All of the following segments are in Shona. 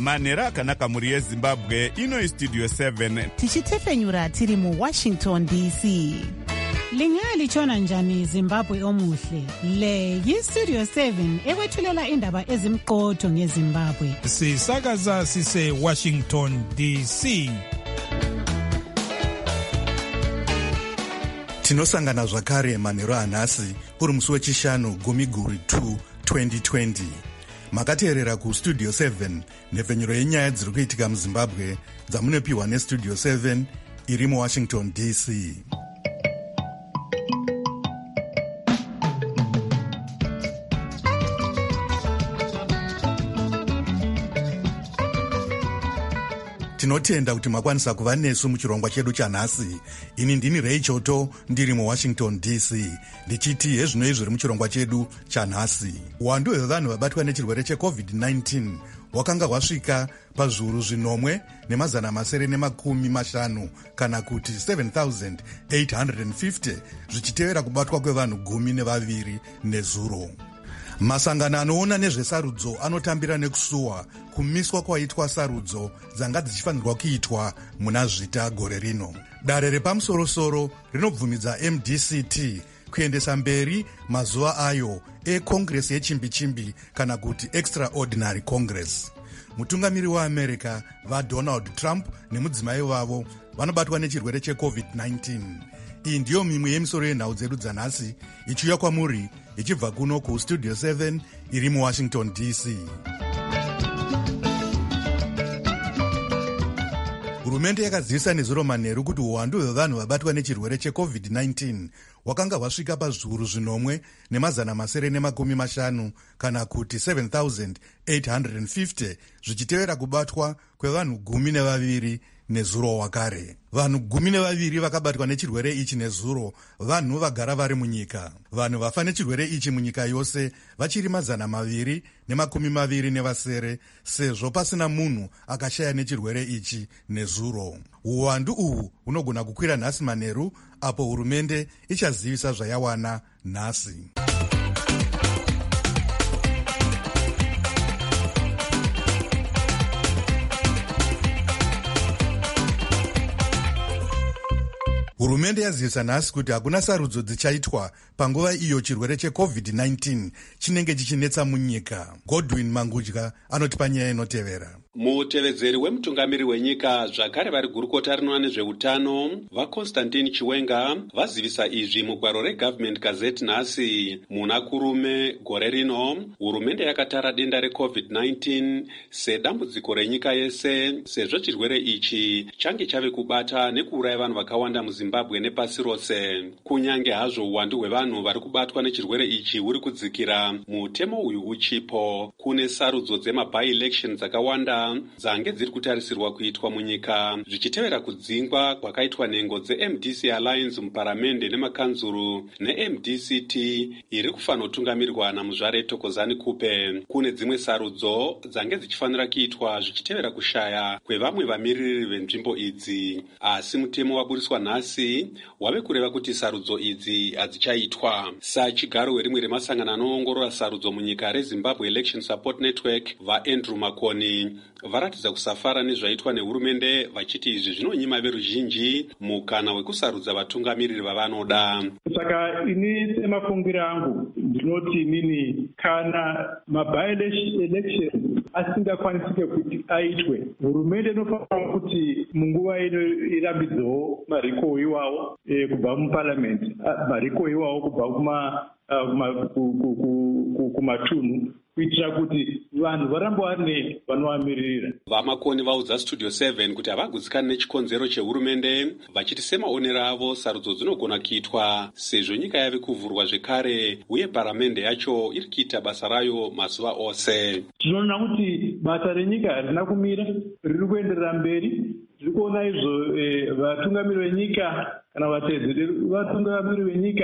Manheru akanaka mhuri yeZimbabwe. Ino iStudio 7 tichitefenyura tiri muWashington DC. Lingalitshona njani Zimbabwe omuhle? Le yiStudio 7 ekwethulela indaba ezimqotho ngeZimbabwe. Sisakaza sise Washington DC. Tinosangana zvakare manheru anhasi uri musi wechishanu Gumiguru 2 2020. Makateerera kuStudio 7 nhepfenyuro yenyaya dziri kuitika muZimbabwe dzamunopiwa neStudio 7 iri muWashington DC. Tinotenda kuti makwanisa kuva nesu muchirongwa chedu chanhasi. Ini ndini Ray Choto ndiri muWashington DC ndichiti hezvino izviri muchirongwa chedu chanhasi. Uwandu hwevanhu vabatwa nechirwere cheCovid-19 hwakanga hwasvika pazviuru 9,950 kana kuti 7,850 zvichitevera kubatwa kwevanhu 12 nezuro. Masangano anoona nezvesarudzo anotambira nekusuwa kumiswa kwaitwa sarudzo dzanga dzichifanirwa kuitwa muna zvita gore rino. Dare repamusorosoro rinobvumidza MDCT kuendesa mberi mazuva ayo eCongress yechimbi-chimbi kana kuti Extraordinary Congress. Mutungamiri waAmerica vaDonald Trump nemudzimai wavo vanobatwa nechirwere cheCovid-19. Iyi ndiyo mimwe yemisoro yenhau dzedu dzanhasi ichiuya kwamuri ichibva kuno kuStudio 7 iri muWashington DC. Hurumende yakazivisa nezuro manheru kuti uwandu hwevanhu vabatwa nechirwere cheCovid-19 hwakanga hwasvika pazviuru 9,950 kana kuti 7,850 zvichitevera kubatwa kwevanhu 12 nezuro wakare. Vanhu 12 vakabatwa nechirwere ichi nezuro vanhu vagara vari munyika. Vanhu vafa nechirwere ichi munyika yose vachiri 227 sezvo pasina munhu akashaya nechirwere ichi nezuro. Uwandu uhu hunogona kukwira nhasi manheru apo hurumende ichazivisa zvayawana nhasi. Hurumende yazivisa nhasi kuti hakuna sarudzo dzichaitwa panguva iyo chirwere cheCovid-19 chinenge chichinetsa munyika. Godwin Mangudya anotipa nyaya inotevera. Mutevedzeri wemutungamiri wenyika zvakare vari gurukota rinoona nezveutano vaConstantine Chiwenga vazivisa izvi mugwaro reGovernment Gazette nhasi. Muna kurume gore rino hurumende yakatara denda reCovid-19 sedambudziko renyika yese sezvo chirwere ichi change chave kubata nekuuraya vanhu vakawanda muZimbabwe nepasi rose. Kunyange hazvo uwandu hwevanhu vari kubatwa nechirwere ichi huri kudzikira, mutemo uyu uchipo. Kune sarudzo dzema-by-election dzakawanda dzange dziri kutarisirwa kuitwa munyika zvichitevera kudzingwa kwakaitwa nhengo dzeMDC Alliance muparamende nemakanzuru neMDCT iri kufanotungamirirwa naMuzvare Thokozani Kupe. Kune dzimwe sarudzo dzange dzichifanira kuitwa zvichitevera kushaya kwevamwe vamiriri venzvimbo idzi, asi mutemo waburiswa nhasi wave kureva kuti sarudzo idzi hadzichaitwa. Sachigaro werimwe remasangano anoongorora sarudzo munyika reZimbabwe Election Support Network vaAndrew Makoni varatidza kusafara nezvaitwa nehurumende vachiti izvi zvinonyima veruzhinji mukana wekusarudza vatungamiriri vavanoda. Saka ini semafungiro angu ndinoti inini kana maby-election asingakwanisike kuti aitwe, hurumende inofanira kuti munguva ino irambidzewo mariko iwawo kubva muparliament, mariko iwawo kubva kumatunhu kuitira kuti vanhu varambe vari vanovamirira. Vamakoni vaudza Studio 7 kuti havagutsikani nechikonzero chehurumende vachiti semaonero avo sarudzo dzinogona kuitwa sezvo nyika yave kuvhurwa zvekare uye paramende yacho iri kuita basa rayo mazuva ose. Tinoona kuti basa renyika harina kumira, riri kuenderera mberi. Tiri kuona izvo vatungamiri venyika kana vatedzeri vatungamiri venyika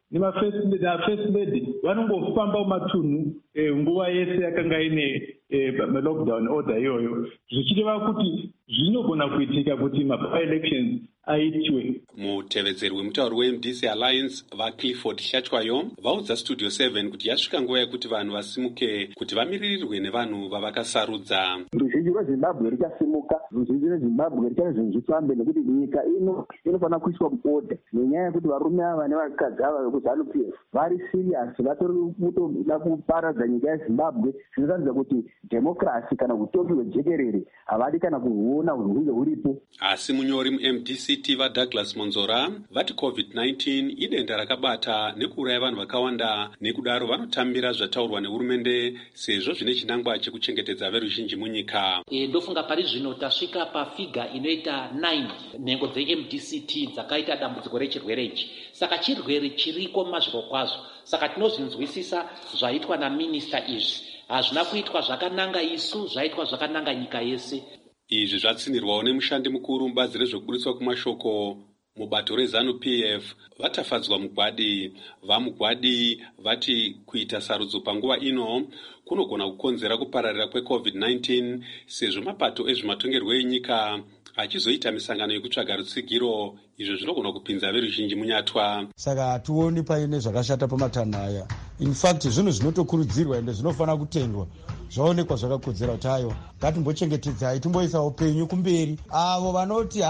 first lady vanongofamba mumatunhu nguva yese yakanga ine lockdown order iyoyo, zvichireva kuti zvinogona kuitika kuti ma-elections aitwe. Mutevedzeri wemutauri weMDC Alliance vaClifford Hlatshwayo vaudza Studio 7 kuti yasvika nguva yekuti vanhu vasimuke kuti vamiririrwe nevanhu vavakasarudza. Ruzhinji rweZimbabwe ruchasimuka, ruzhinji rweZimbabwe ruchaita zvinhu zvifambe, nekuti nyika inofanira kuiswa muorder nenyaya yekuti varume ava nevakadzi ava vekuZANU-PF vari serious, vatori kutoda kuparadza nyika yeZimbabwe. Zvinoratidza kuti democracy kana utongi hwejekerere havadi kana kuhuona hunge huripo. Asi munyori muMDCT vaDouglas Monzora vati COVID-19 idenda rakabata nekuuraya vanhu vakawanda, nekudaro vanotambira zvataurwa nehurumende sezvo zvine chinangwa chekuchengetedza veruzhinji munyika. Ndofunga pari zvino tasvika pafiga inoita 9 nhengo dzeMDCT dzakaita dambudziko rechirwere ichi. Saka chirwere chiriko mazviro kwazvo. Saka tinozvinzwisisa zvaitwa naminista izvi. Hazvina kuitwa zvakananga isu, zvaitwa zvakananga nyika yese. Izvi zvatsindirwawo nemushandi mukuru mubazi rezvekuburiswa kumashoko mubato reZANU-PF vatafadzwa Mugwadi. VaMugwadi vati kuita sarudzo panguva ino kunogona kukonzera kupararira kweCovid-19 sezvo mapato ezvematongerwo enyika achizoita misangano yekutsvaga rutsigiro, izvo zvinogona kupinza veruzhinji munyatwa. Saka hationi paine zvakashata pamatanho aya. In fact zvinhu zvinotokurudzirwa ende zvinofanira kutendwa. Zvaonekwa zvakakodzera kuti ayo ngatimbochengetedzai, timboisa upenyu kumberi. Avo vanoti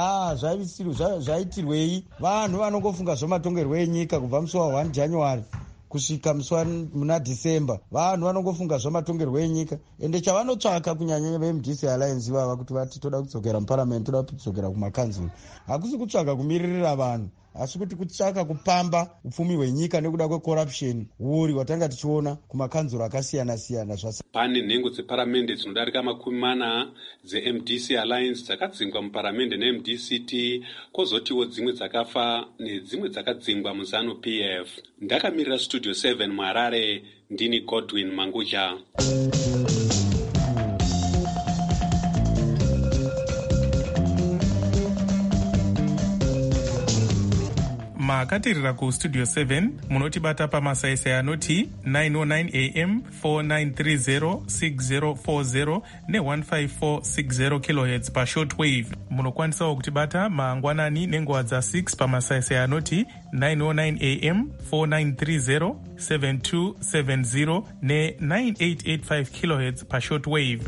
zvaitirwei vanhu vanongofunga zvematongerwo enyika kubva musi wa1 January kusvika musi muna December. Vanhu vanongofunga zvematongerwo enyika, ende chavanotsvaka kunyanya veMDC Alliance vava kuti vati toda kudzokera muparliament, toda kudzokera kumakanzuru, hakusi kutsvaka kumiririra vanhu, asi kuti kutsvaka kupamba upfumi hwenyika nekuda kwecorruption wuri watanga tichiona kumakanzuro akasiyana siyana. Pane nhengo dzeparamende dzinodarika 40 dzeMDC Alliance dzakadzingwa muparamende neMDCT, kwozotiwo dzimwe dzakafa nedzimwe dzakadzingwa muZANU-PF. Ndakamirira Studio 7 muHarare, ndini Godwin Manguja. Makatirira kuStudio 7 munotibata pamasaisai anoti 909 AM 4930 6040 ne15460 kHz pashortwave. Munokwanisawo kutibata mangwanani nenguva dza6 pamasaisai anoti 909 AM 4930 7270 ne9885 kHz pashortwave.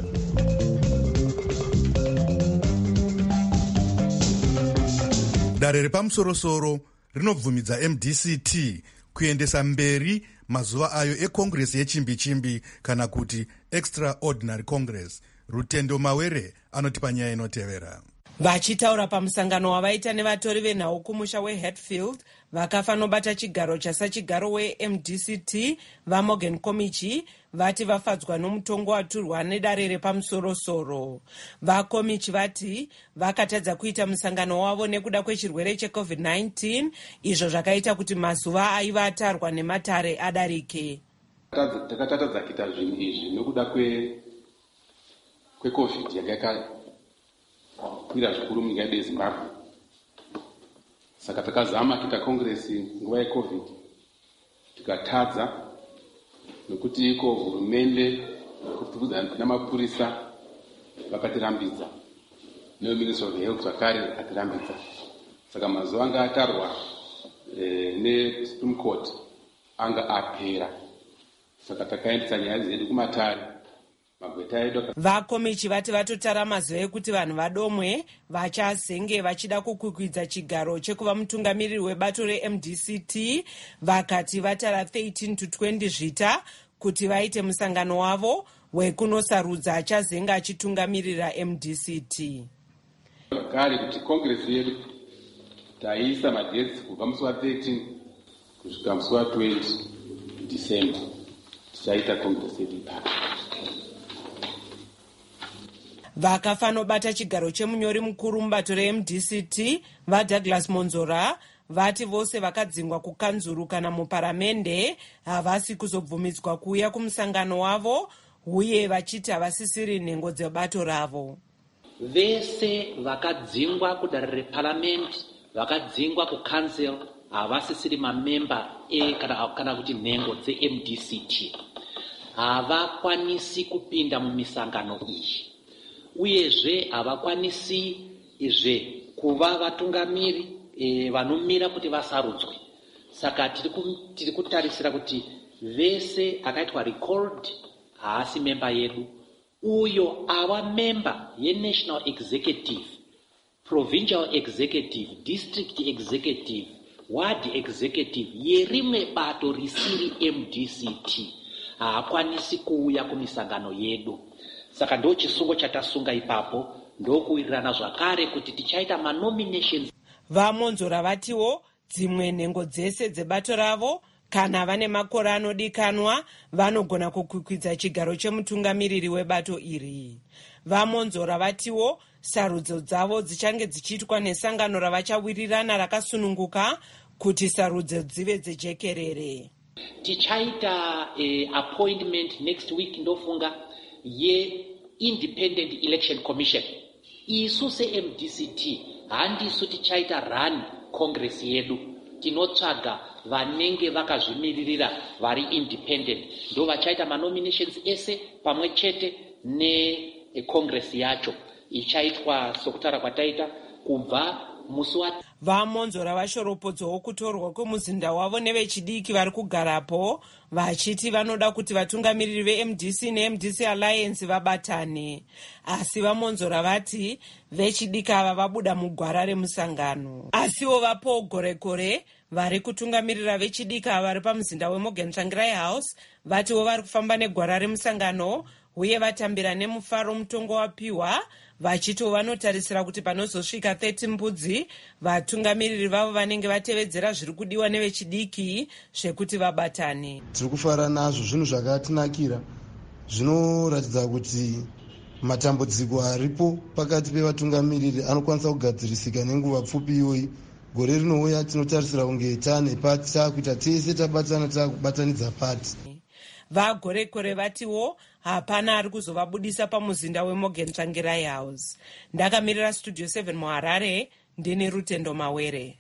Dare repamusorosoro rinobvumidza MDCT kuendesa mberi mazuva ayo ekongresi yechimbi-chimbi kana kuti extraordinary congress. Rutendo Mawere anotipa nyaya inotevera. Vachitaura pamusangano wavaita nevatori venhau kumusha weHatfield vakafa nobata chigaro chasachigaro weMDCT vaMorgan Komichi vati vafadzwa nomutongo waturwa nedare repamusorosoro. VaKomichi vati vakatadza kuita musangano wavo nekuda kwechirwere cheCovid-19, izvo zvakaita kuti mazuva aiva atarwa nematare adarike. Takatadza kuita zvinhu izvi nekuda kweCovid kwira zvikuru munyika yedu yeZimbabwe. Saka takazama kuita kongresi nguva yeCovid tikatadza, nokuti iko hurumende kupfugudza namapurisa vakatirambidza, neMinistry of Health zvakare akatirambidza. Saka mazuva anga atarwa neSupreme Court anga apera. Saka takaendesa nyaya dzedu kumatare. VaKomichi vati vatotara mazuva ekuti vanhu vadomwe vachazenge vachida kukwikwidza chigaro chekuva mutungamiriri webato reMDCT. Vakati vatara 13 to 20 zvita kuti vaite musangano wavo wekunosarudza achazenga achitungamirira MDCT. Kare kuti kongresi yedu taisa madetsi kubva musi wa13 kusvika musi wa20 December tichaita kongresi yedu ipapo. Vakafa nobata chigaro chemunyori mukuru mubato reMDCT vaDouglas Monzora vati vose vakadzingwa kukanzuru kana muparamende havasi kuzobvumidzwa kuuya kumusangano wavo, uye vachiti havasisiri nhengo dzebato ravo. Vese vakadzingwa kudare reparamende, vakadzingwa kucouncil, havasisiri mamemba kana kuti nhengo dzeMDCT havakwanisi kupinda mumisangano iyi, uyezve havakwanisizve kuva vatungamiri vanomira kuti vasarudzwe. Saka tiri kutarisira kuti vese akaitwa recalled haasi memba yedu, uyo ava memba yeNational Executive, Provincial Executive, District Executive, Ward Executive yerimwe bato risiri MDCT haakwanisi kuuya kumisangano yedu. Saka ndo chisungo chatasunga ipapo, ndokuwirirana zvakare kuti tichaita manominations. Vamonzora vatiwo dzimwe nhengo dzese dzebato ravo kana vane makore anodikanwa vanogona kukwikwidza chigaro chemutungamiriri webato iri. Vamonzora vatiwo sarudzo dzavo dzichange dzichiitwa nesangano ravachawirirana rakasununguka kuti sarudzo dzive dzejekerere. Tichaita appointment next week ndofunga Independent Election Commission. Isu seMDCT handisu tichaita run congress yedu, tinotsvaga vanenge vakazvimiririra vari independent ndo vachaita manominations ese pamwe chete necongress yacho ichaitwa sokutaura kwataita kubva musi wa. Vamonzora vashoropodzwawo kutorwa kwemuzinda wavo nevechidiki vari kugarapo, vachiti vanoda kuti vatungamiriri veMDC neMDC Alliance vabatane. Asi vamonzora vati vechidiki ava vabuda mugwara remusangano. Asiwo vapo gorekore vari kutungamirira vechidiki ava vari pamuzinda weMorgan Tsvangirai House vatiwo vari kufamba negwara remusangano uye vatambira nemufaro mutongo wapiwa, vachito vanotarisira kuti panozosvika 30 mbudzi vatungamiriri vavo vanenge vatevedzera zviri kudiwa nevechidiki zvekuti vabatane. Tiri kufara nazvo, zvinhu zvakatinakira, zvinoratidza kuti matambudziko aripo pakati pevatungamiriri anokwanisa kugadzirisika nenguva pfupi iyoyi. Gore rinouya tinotarisira kunge tane pati takuita tese tabatana takubatanidza pati. Vagorekore vatiwo hapana ari kuzovabudisa pamuzinda weMorgan Tsvangirai House. Ndakamirira Studio 7 muHarare, ndini Rutendo Mawere.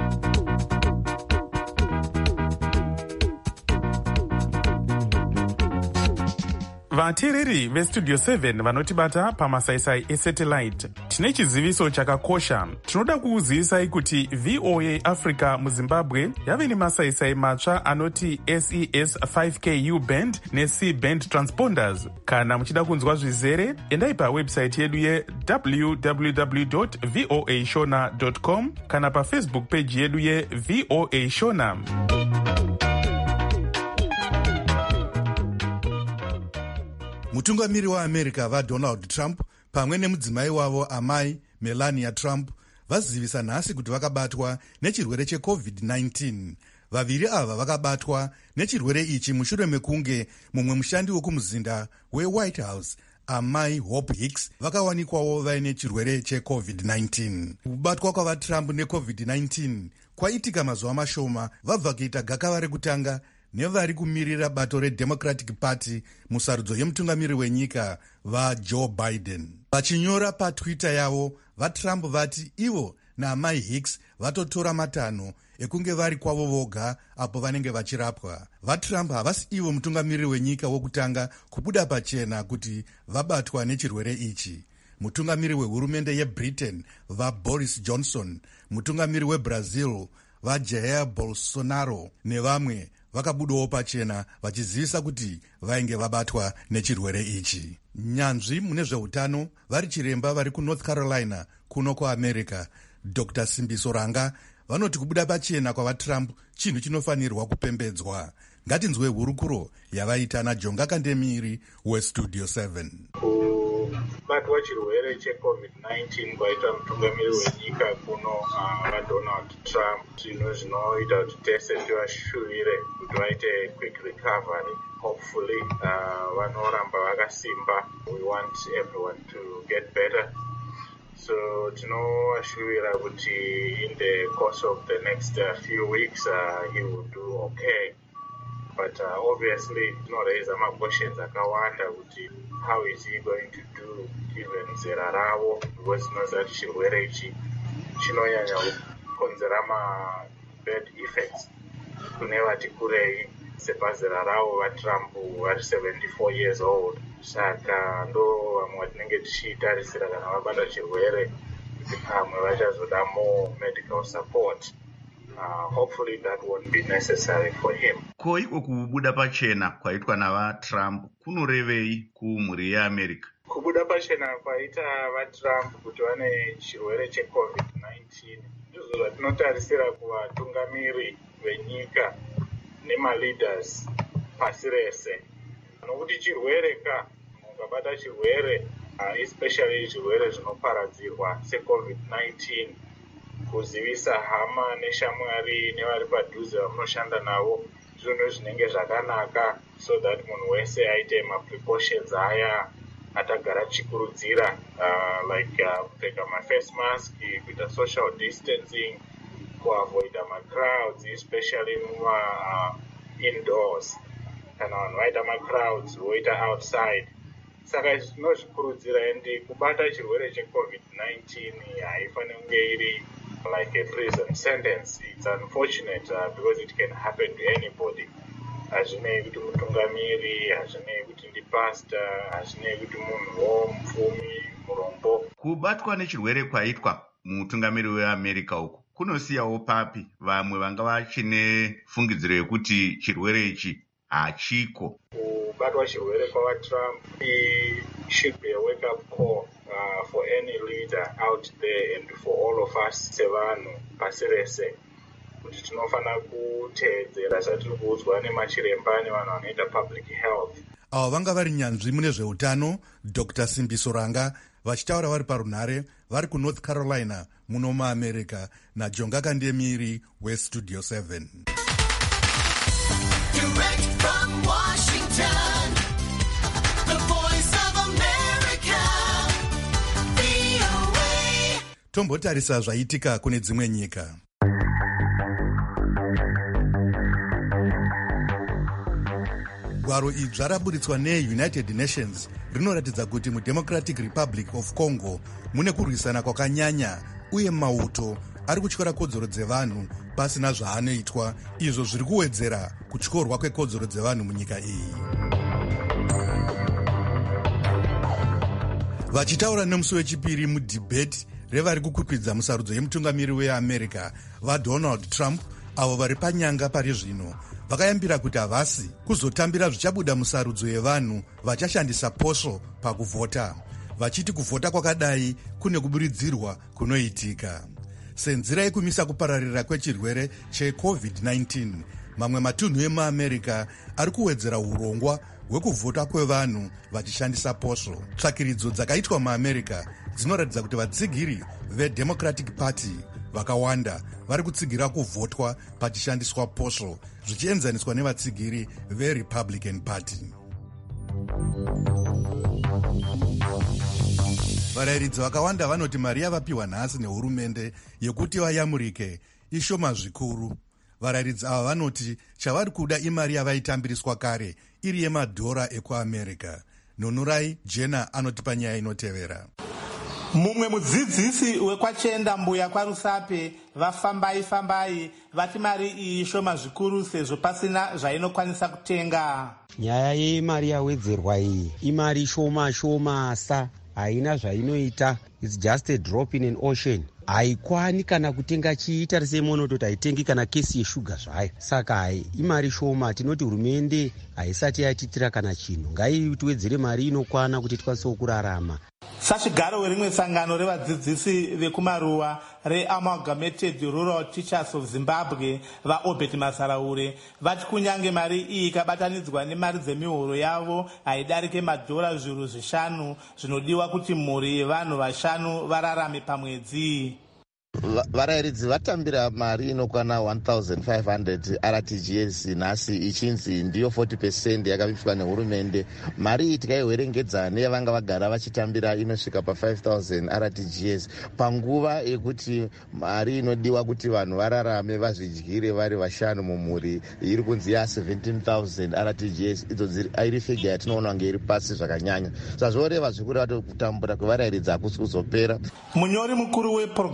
vateereri vestudio 7 vanotibata pamasaisai esatellite, tine chiziviso chakakosha. Tinoda kukuzivisai kuti VOA Africa muZimbabwe yave nemasaisai matsva anoti SES 5Ku band neC band transponders. Kana muchida kunzwa zvizere, endai pawebsite yedu ye www.voashona.com kana pafacebook page yedu yeVOA Shona. Mutungamiri waAmerica vaDonald Trump pamwe nemudzimai wavo amai Melania Trump vazivisa nhasi kuti vakabatwa nechirwere cheCovid-19. Vaviri ava vakabatwa nechirwere ichi mushure mekunge mumwe mushandi wekumuzinda weWhite House, amai Hope Hicks, vakawanikwawo vaine chirwere cheCovid-19. Kubatwa kwavaTrump neCovid-19 kwaitika mazuva mashoma vabva kuita gakava rekutanga nevari kumirira bato reDemocratic Party musarudzo yemutungamiri wenyika vaJoe Biden. Vachinyora paTwitter yavo, vaTrump vati ivo naamai Hicks vatotora matanho ekunge vari kwavo voga apo vanenge vachirapwa. VaTrump havasi ivo mutungamiri wenyika wokutanga kubuda pachena kuti vabatwa nechirwere ichi. Mutungamiri wehurumende yeBritain vaBoris Johnson, mutungamiri weBrazil vaJair Bolsonaro nevamwe vakabudawo pachena vachizivisa kuti vainge vabatwa nechirwere ichi. Nyanzvi mune zveutano vari chiremba vari kuNorth Carolina kuno kuAmerica, Dr. Simbiso Ranga, vanoti kubuda pachena kwavaTrump chinhu chinofanirwa kupembedzwa. Ngatinzwe hurukuro yavaita naJonga Kandemiri weStudio 7. Kubatwa chirwere cheCovid-19 kwaita mutungamiri wenyika kuno vaDonald Trump, zvinhu zvinoita kuti tese tivashuvire kuti vaite quick recovery. Hopefully vanoramba vakasimba. We want everyone to get better. So tinovashuvira kuti in the course of the next few weeks he will do okay. But obviously raise some questions akawanda kuti how is he going to do given zera ravo, because chirwere ichi chinonyanya kukonzera bad effects kune vati kurei sepazera ravo vatrump vari 74 years old. Saka ndo vamwe vatinenge tichitarisira kana vabata chirwere kuti pamwe vachazoda more medical support. Hopefully that won't be necessary for him. Ko iko kubuda pachena kwaitwa navatrump kunorevei kumhuri yeamerica? Kubuda pachena kwaita vatrump kuti vane chirwere cheCovid-19 ndizvo zvatinotarisira kuvatungamiri venyika nemaleaders pasi rese, nokuti chirwere mukabata chirwere especially chirwere zvinoparadzirwa seCovid-19, kuzivisa hama neshamwari nevari padhuze vamunoshanda navo zvinhu zvinenge zvakanaka, so that munhu wese aite maprecautions aya atagara chikurudzira, kupfeka maface mask, kuita social distancing, kuavoida macrowds especially indoors. Kana vanhu vaita macrowds voita outside. Saka tinozvikurudzira endi kubata chirwere cheCovid-19 haifaniri kunge iri like a prison sentence. It's unfortunate because it can happen to anybody. Hazvinei kuti mutungamiri, hazvinei kuti ndipastor, hazvinei kuti munhuwo mupfumi, murombo. Kubatwa nechirwere kwaitwa mutungamiri weAmerica uku kunosiyawo papi vamwe vanga vachine fungidziro yekuti chirwere ichi hachiko? Kubatwa chirwere kwavatrump should be a wake-up call for any leader out there and for all of us sevanhu pasi rese, kuti tinofanira kuteedzera zvatiri kuudzwa nemachiremba nevanhu vanoita public health. Avo vanga vari nyanzvi mune zveutano Dr. Simbiso Ranga vachitaura vari parunhare vari kuNorth Carolina muno muAmerica naJonga Kandemiri weStudio 7. Direct from Washington, the voice of America, VOA. Tombotarisa zvaitika kune dzimwe nyika. Gwaro idzva raburitswa neUnited Nations rinoratidza kuti muDemocratic Republic of Congo mune kurwisana kwakanyanya uye mauto ari kutyora kodzero dzevanhu pasina zvaanoitwa, izvo zviri kuwedzera kutyorwa kwekodzero dzevanhu munyika iyi. Vachitaura nemusi wechipiri mudhibheti revari kukwikwidza musarudzo yemutungamiri weAmerica vaDonald Trump, avo vari panyanga pari zvino vakayambira kuti havasi kuzotambira zvichabuda musarudzo yevanhu vachashandisa posvo pakuvhota, vachiti kuvhota kwakadai kune kuburidzirwa kunoitika. Senzira yekumisa kupararira kwechirwere cheCovid-19, mamwe matunhu emuAmerica ari kuwedzera urongwa hwekuvhota kwevanhu vachishandisa posvo. Tsvakiridzo dzakaitwa muAmerica dzinoratidza kuti vatsigiri veDemocratic Party vakawanda vari kutsigira kuvhotwa pachishandiswa posvo zvichienzaniswa nevatsigiri veRepublican Party. Varayiridzi vakawanda vanoti mari yavapiwa nhasi nehurumende yekuti vayamurike ishoma zvikuru. Varayiridzi ava vanoti chavari kuda imari yavaitambiriswa kare iri yemadhora ekuAmerica. Nonurai Jena anotipa nyaya inotevera. Mumwe mudzidzisi wekwachenda mbuya kwaRusape vafambai vati mari iyi shoma zvikuru sezvo pasina zvainokwanisa kutenga. Nyaya yemari yawedzerwa iyi imari shoma sa haina zvainoita. It's just a drop in an ocean. Haikwani kana kutenga chiita risemonototi haitengi kana kesi yeshuga zvayo. Saka hai imari shoma, tinoti hurumende haisati yatitira kana chinhu. Ngaitiwedzere mari inokwana kuti tikwanisewo kurarama. Sachigaro werimwe sangano revadzidzisi vekumaruwa reAmalgamated Rural Teachers of Zimbabwe vaObert Masaraure vati kunyange mari iyi ikabatanidzwa nemari dzemihoro yavo haidarike madhora zviuru 5 zvinodiwa kuti mhuri yevanhu 5 vararame pamwedzi. Varayiridzi vatambira mari inokwana 1500 RTGS nhasi ichinzi ndiyo 40% yakavipwa nehurumende. Mari iyi tikaiverengedza neyavanga vagara vachitambira inosvika pa5000 RTGS panguva yekuti mari inodiwa kuti vanhu vararame vazvidyire vari 5 mumhuri iri kunzi ya17000 RTGS. Idzo iri figure yatinoona kunge iri pasi zvakanyanya. Zvazvoreva zvikuru kuti kutambura kwevarayiridzi hakusi kuzopera. Munyori mukuru weProgressive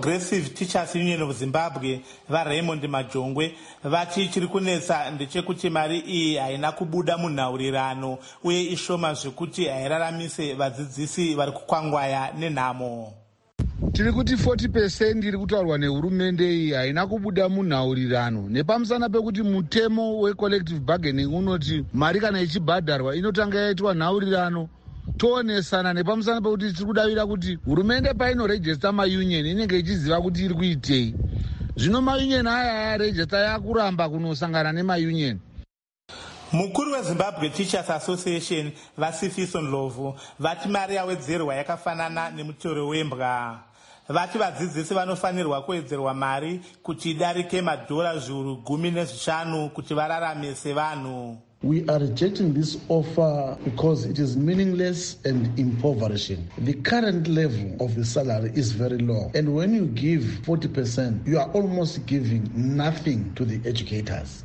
Chief Teachers Union of Zimbabwe vaRaymond Majongwe vati chiri kunetsa ndechekuti mari iyi haina kubuda munhaurirano uye ishoma zvekuti hairaramise vadzidzisi vari kukwangwaya nenhamo. Tiri kuti 40% iri kutaurwa nehurumende iyi haina kubuda munhaurirano nepamusana pekuti mutemo wecollective bargaining unoti mari kana ichibhadharwa inotanga yaitwa nhaurirano toonesana nepamusana pekuti tiri kudavira kuti hurumende painorejesta maunion inenge ichiziva kuti iri kuitei. Zvino maunion aya yarejesta yakuramba kunosangana nemaunion. Mukuru weZimbabwe Teachers Association vaSifiso Ndlovu vati mari yawedzerwa yakafanana nemutoro wembwa. Vati vadzidzisi vanofanirwa kuwedzerwa mari kuti idarike madhora zviuru 15 kuti vararame sevanhu. We are rejecting this offer because it is meaningless and impoverishing. The current level of the salary is very low. And when you give 40%, you are almost giving nothing to the educators.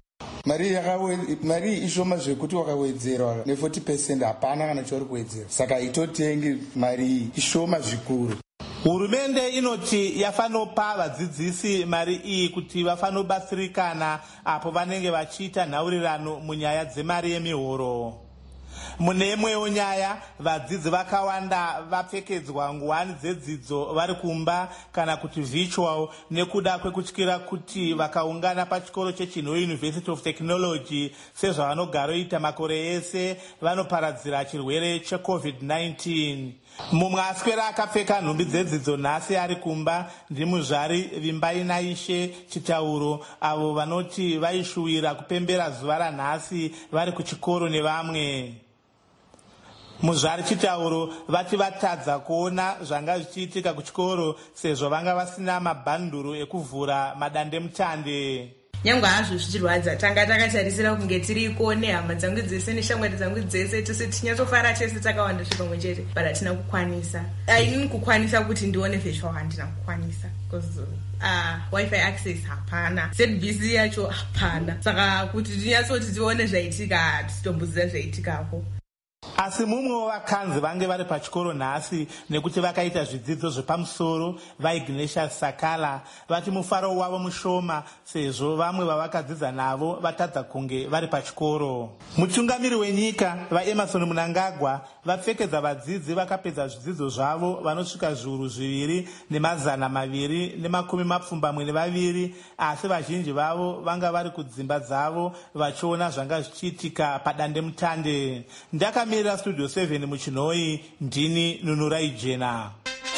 Mari ishoma zvekuti wakawedzerwa ne40% hapana kana chori kuwedzera. Saka itotengi mari ishoma zvikuru. Hurumende inoti yafanopa vadzidzisi mari iyi kuti vafanobatsirikana apo vanenge vachiita nhaurirano munyaya dzemari yemihoro. Mune imwewo nyaya vadzidzi vakawanda vapfekedzwa nguwani dzedzidzo vari kumba kana kuti virtual nekuda kwekutyira kuti vakaungana pachikoro chechino University of Technology sezvavanogaroita makore ese vanoparadzira chirwere cheCovid-19. Mumwe aswera akapfeka nhumbi dzedzidzo nhasi ari kumba ndimuzvari Vimbai Naishe Chitauro avo vanoti vaishuwira kupembera zuva ranhasi vari kuchikoro nevamwe. Muzvari Chitauro vati vatadza kuona zvanga zvichiitika kuchikoro sezvo vanga vasina mabhanduru ekuvhura madandemutande. Nyangwe hazvo zvichirwadza tanga takatarisira kunge tiriko nehama dzangu dzese neshamwari dzangu dzese tose tinyatsofara chese takawanda zvipamwe chete but hatina kukwanisa. Hainini kukwanisa kuti ndione virtual handina kukwanisa because wifi access hapana, ZBC yacho hapana, saka kuti tinyatsoti tione zvaitika titomboziva zvaitikako. Asi mumwe wavakanzi vange vari pachikoro nhasi nekuti vakaita zvidzidzo zvepamusoro vaIgnatius Sakala vati mufaro wavo mushoma sezvo vamwe vavakadzidza navo vatadza kunge vari pachikoro. Mutungamiri wenyika vaEmerson Mnangagwa vapfekedza vadzidzi vakapedza zvidzidzo zvavo vanosvika zviuru 2,222 asi vazhinji vavo vanga vari kudzimba dzavo vachiona zvanga zvichiitika padandemutande. Ndakamira Studio 7 muchinoi ndini Nunurai Jena.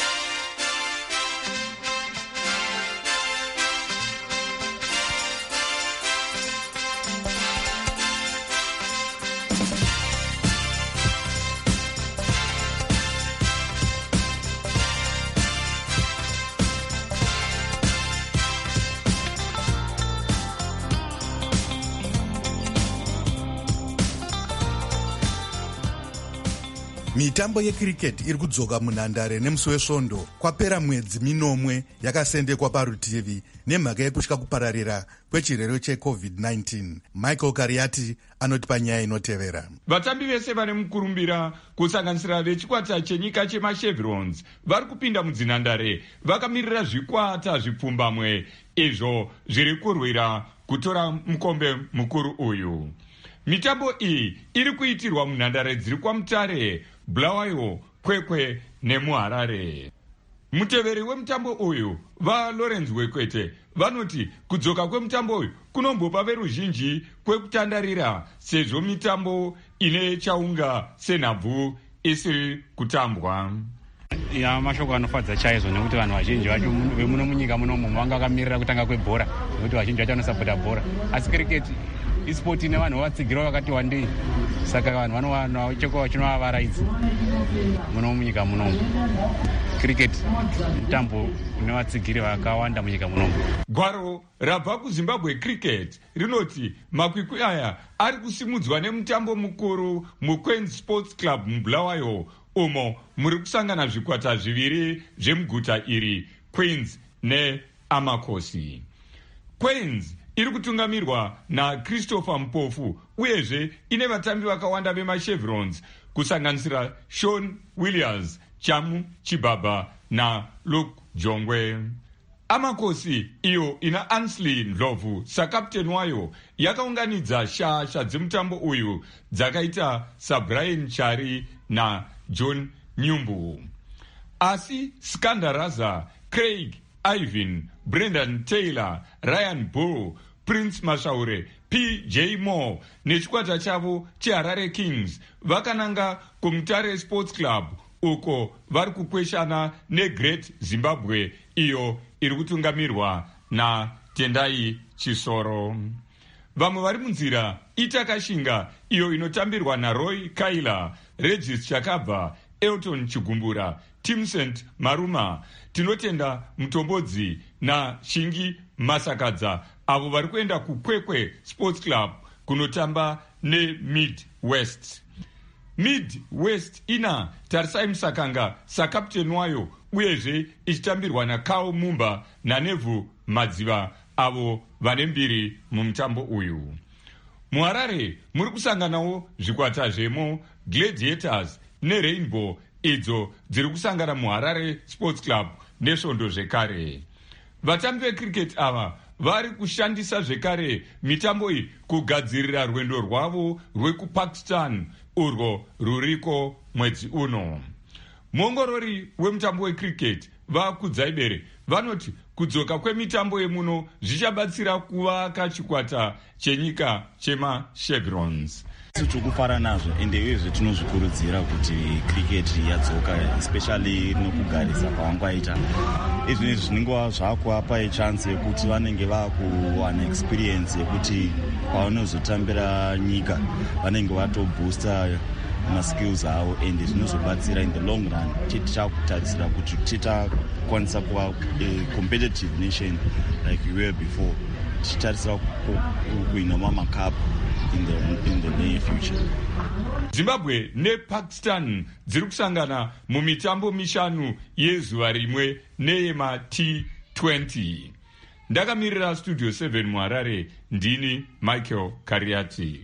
Mitambo yecricket iri kudzoka munhandare nemusi wesvondo kwapera mwedzi minomwe yakasendekwa parutivi nemhaka yekutya kupararira kwechirwere cheCovid-19. Michael Kariati anotipa nyaya inotevera. Vatambi vese vane mukurumbira kusanganisira vechikwata chenyika chemachevrons vari kupinda mudzinhandare vakamirira zvikwata zvipfumbamwe izvo zviri kurwira kutora mukombe mukuru uyu. Mitambo iyi iri kuitirwa munhandare dziri kwaMutare, Bulawayo, Kwekwe nemuHarare. Muteveri wemutambo uyu vaLawrence Wekwete vanoti kudzoka kwemutambo uyu kunombopa veruzhinji kwekutandarira sezvo mitambo ine chaunga senhabvu isiri kutambwa. Ya mashoko anofadza chaizvo nekuti vanhu vazhinji vacho vemuno munyika munomu vanga vakamirira kutanga kwebhora nekuti vazhinji vacho vanosapota bhora asi cricket isport ine vanhu vatsigirawo vakati wandei saka vanhu vanowana cheko chinovavaraidzi muno munyika munomu. Cricket mutambo une vatsigiri vakawanda munyika munomu. Gwaro rabva kuZimbabwe Cricket rinoti makwikwi aya ari kusimudzwa nemutambo mukuru muQueen's Sports Club muBulawayo umo muri kusangana zvikwata zviviri zvemuguta iri, Queens neAmakosi. Queens iri kutungamirwa naChristopher Mpofu uyezve ine vatambi vakawanda vemachevrons kusanganisira Sean Williams, Chamu Chibaba naLuke Jongwe. Amakosi iyo ina Ansley Ndlovu sakapteni wayo yakaunganidza shasha dzemutambo uyu dzakaita saBrian Chari naJohn Nyumbu. Asi Skandaraza, Craig Ivan, Brendan Taylor, Ryan Bull, Prince Mashaure, P.J. Moore nechikwata chavo cheHarare Kings vakananga kuMutare Sports Club uko vari kukweshana neGreat Zimbabwe iyo iri kutungamirwa naTendai Chisoro. Vamwe vari munzira iTakashinga iyo inotambirwa naRoy Kaila, Regis Chakabva, Elton Chigumbura, Timsent Maruma, Tinotenda Mutombodzi naShingi Masakadza avo vari kuenda kuKwekwe Sports Club kunotamba neMidwest. Midwest ina Tarisai Musakanga sakapteni wayo uyezve ichitambirwa naKao Mumba naNevhu Madziva avo vane mbiri mumutambo uyu. MuHarare muri kusanganawo zvikwata zvemo Gladiators neRainbow idzo dziri kusangana muHarare Sports Club nesvondo zvekare. Vatambi vecricket ava vari kushandisa zvekare mitambo iyi kugadzirira rwendo rwavo rwekuPakistan urwo ruriko mwedzi uno. Muongorori wemutambo wecricket vakudzai vanoti kudzoka kwemitambo yemuno zvichabatsira kuvaka chikwata chenyika chemachevrons. Tikufara nazvo ende uyezve tinozvikurudzira kuti cricket yadzoka especially nokugarisa kwavangwaita izvi zvinenge zvakuvapa chance yekuti vanenge vakuwana experience yekuti pavanozotambira nyika vanenge vatoboosta maskills avo ende zvinozobatsira in the long run tichakutarisira kuti titakwanisa kuva a competitive nation like we were before tichitarisira kuwina mamacup in the near future. Zimbabwe nePakistan dziri kusangana mumitambo mishanu yezuva rimwe neyema T20. Ndakamirira Studio 7 muHarare, ndini Michael Kariati.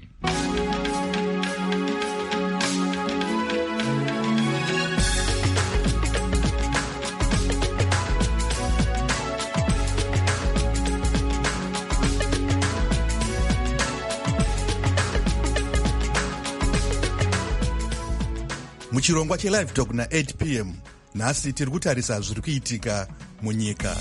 Muchirongwa cheLive Talk na8 p.m. nhasi tiri kutarisa zviri kuitika munyika.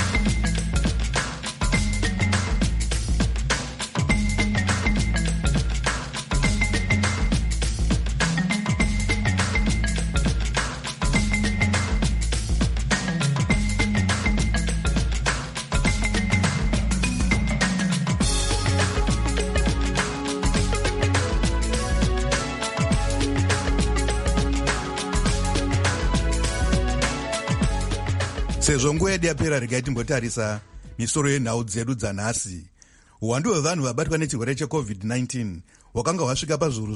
Sezvo nguva yedu yapera, regai timbotarisa misoro yenhau dzedu dzanhasi. Uwandu hwevanhu vabatwa nechirwere cheCovid-19 hwakanga hwasvika pazviuru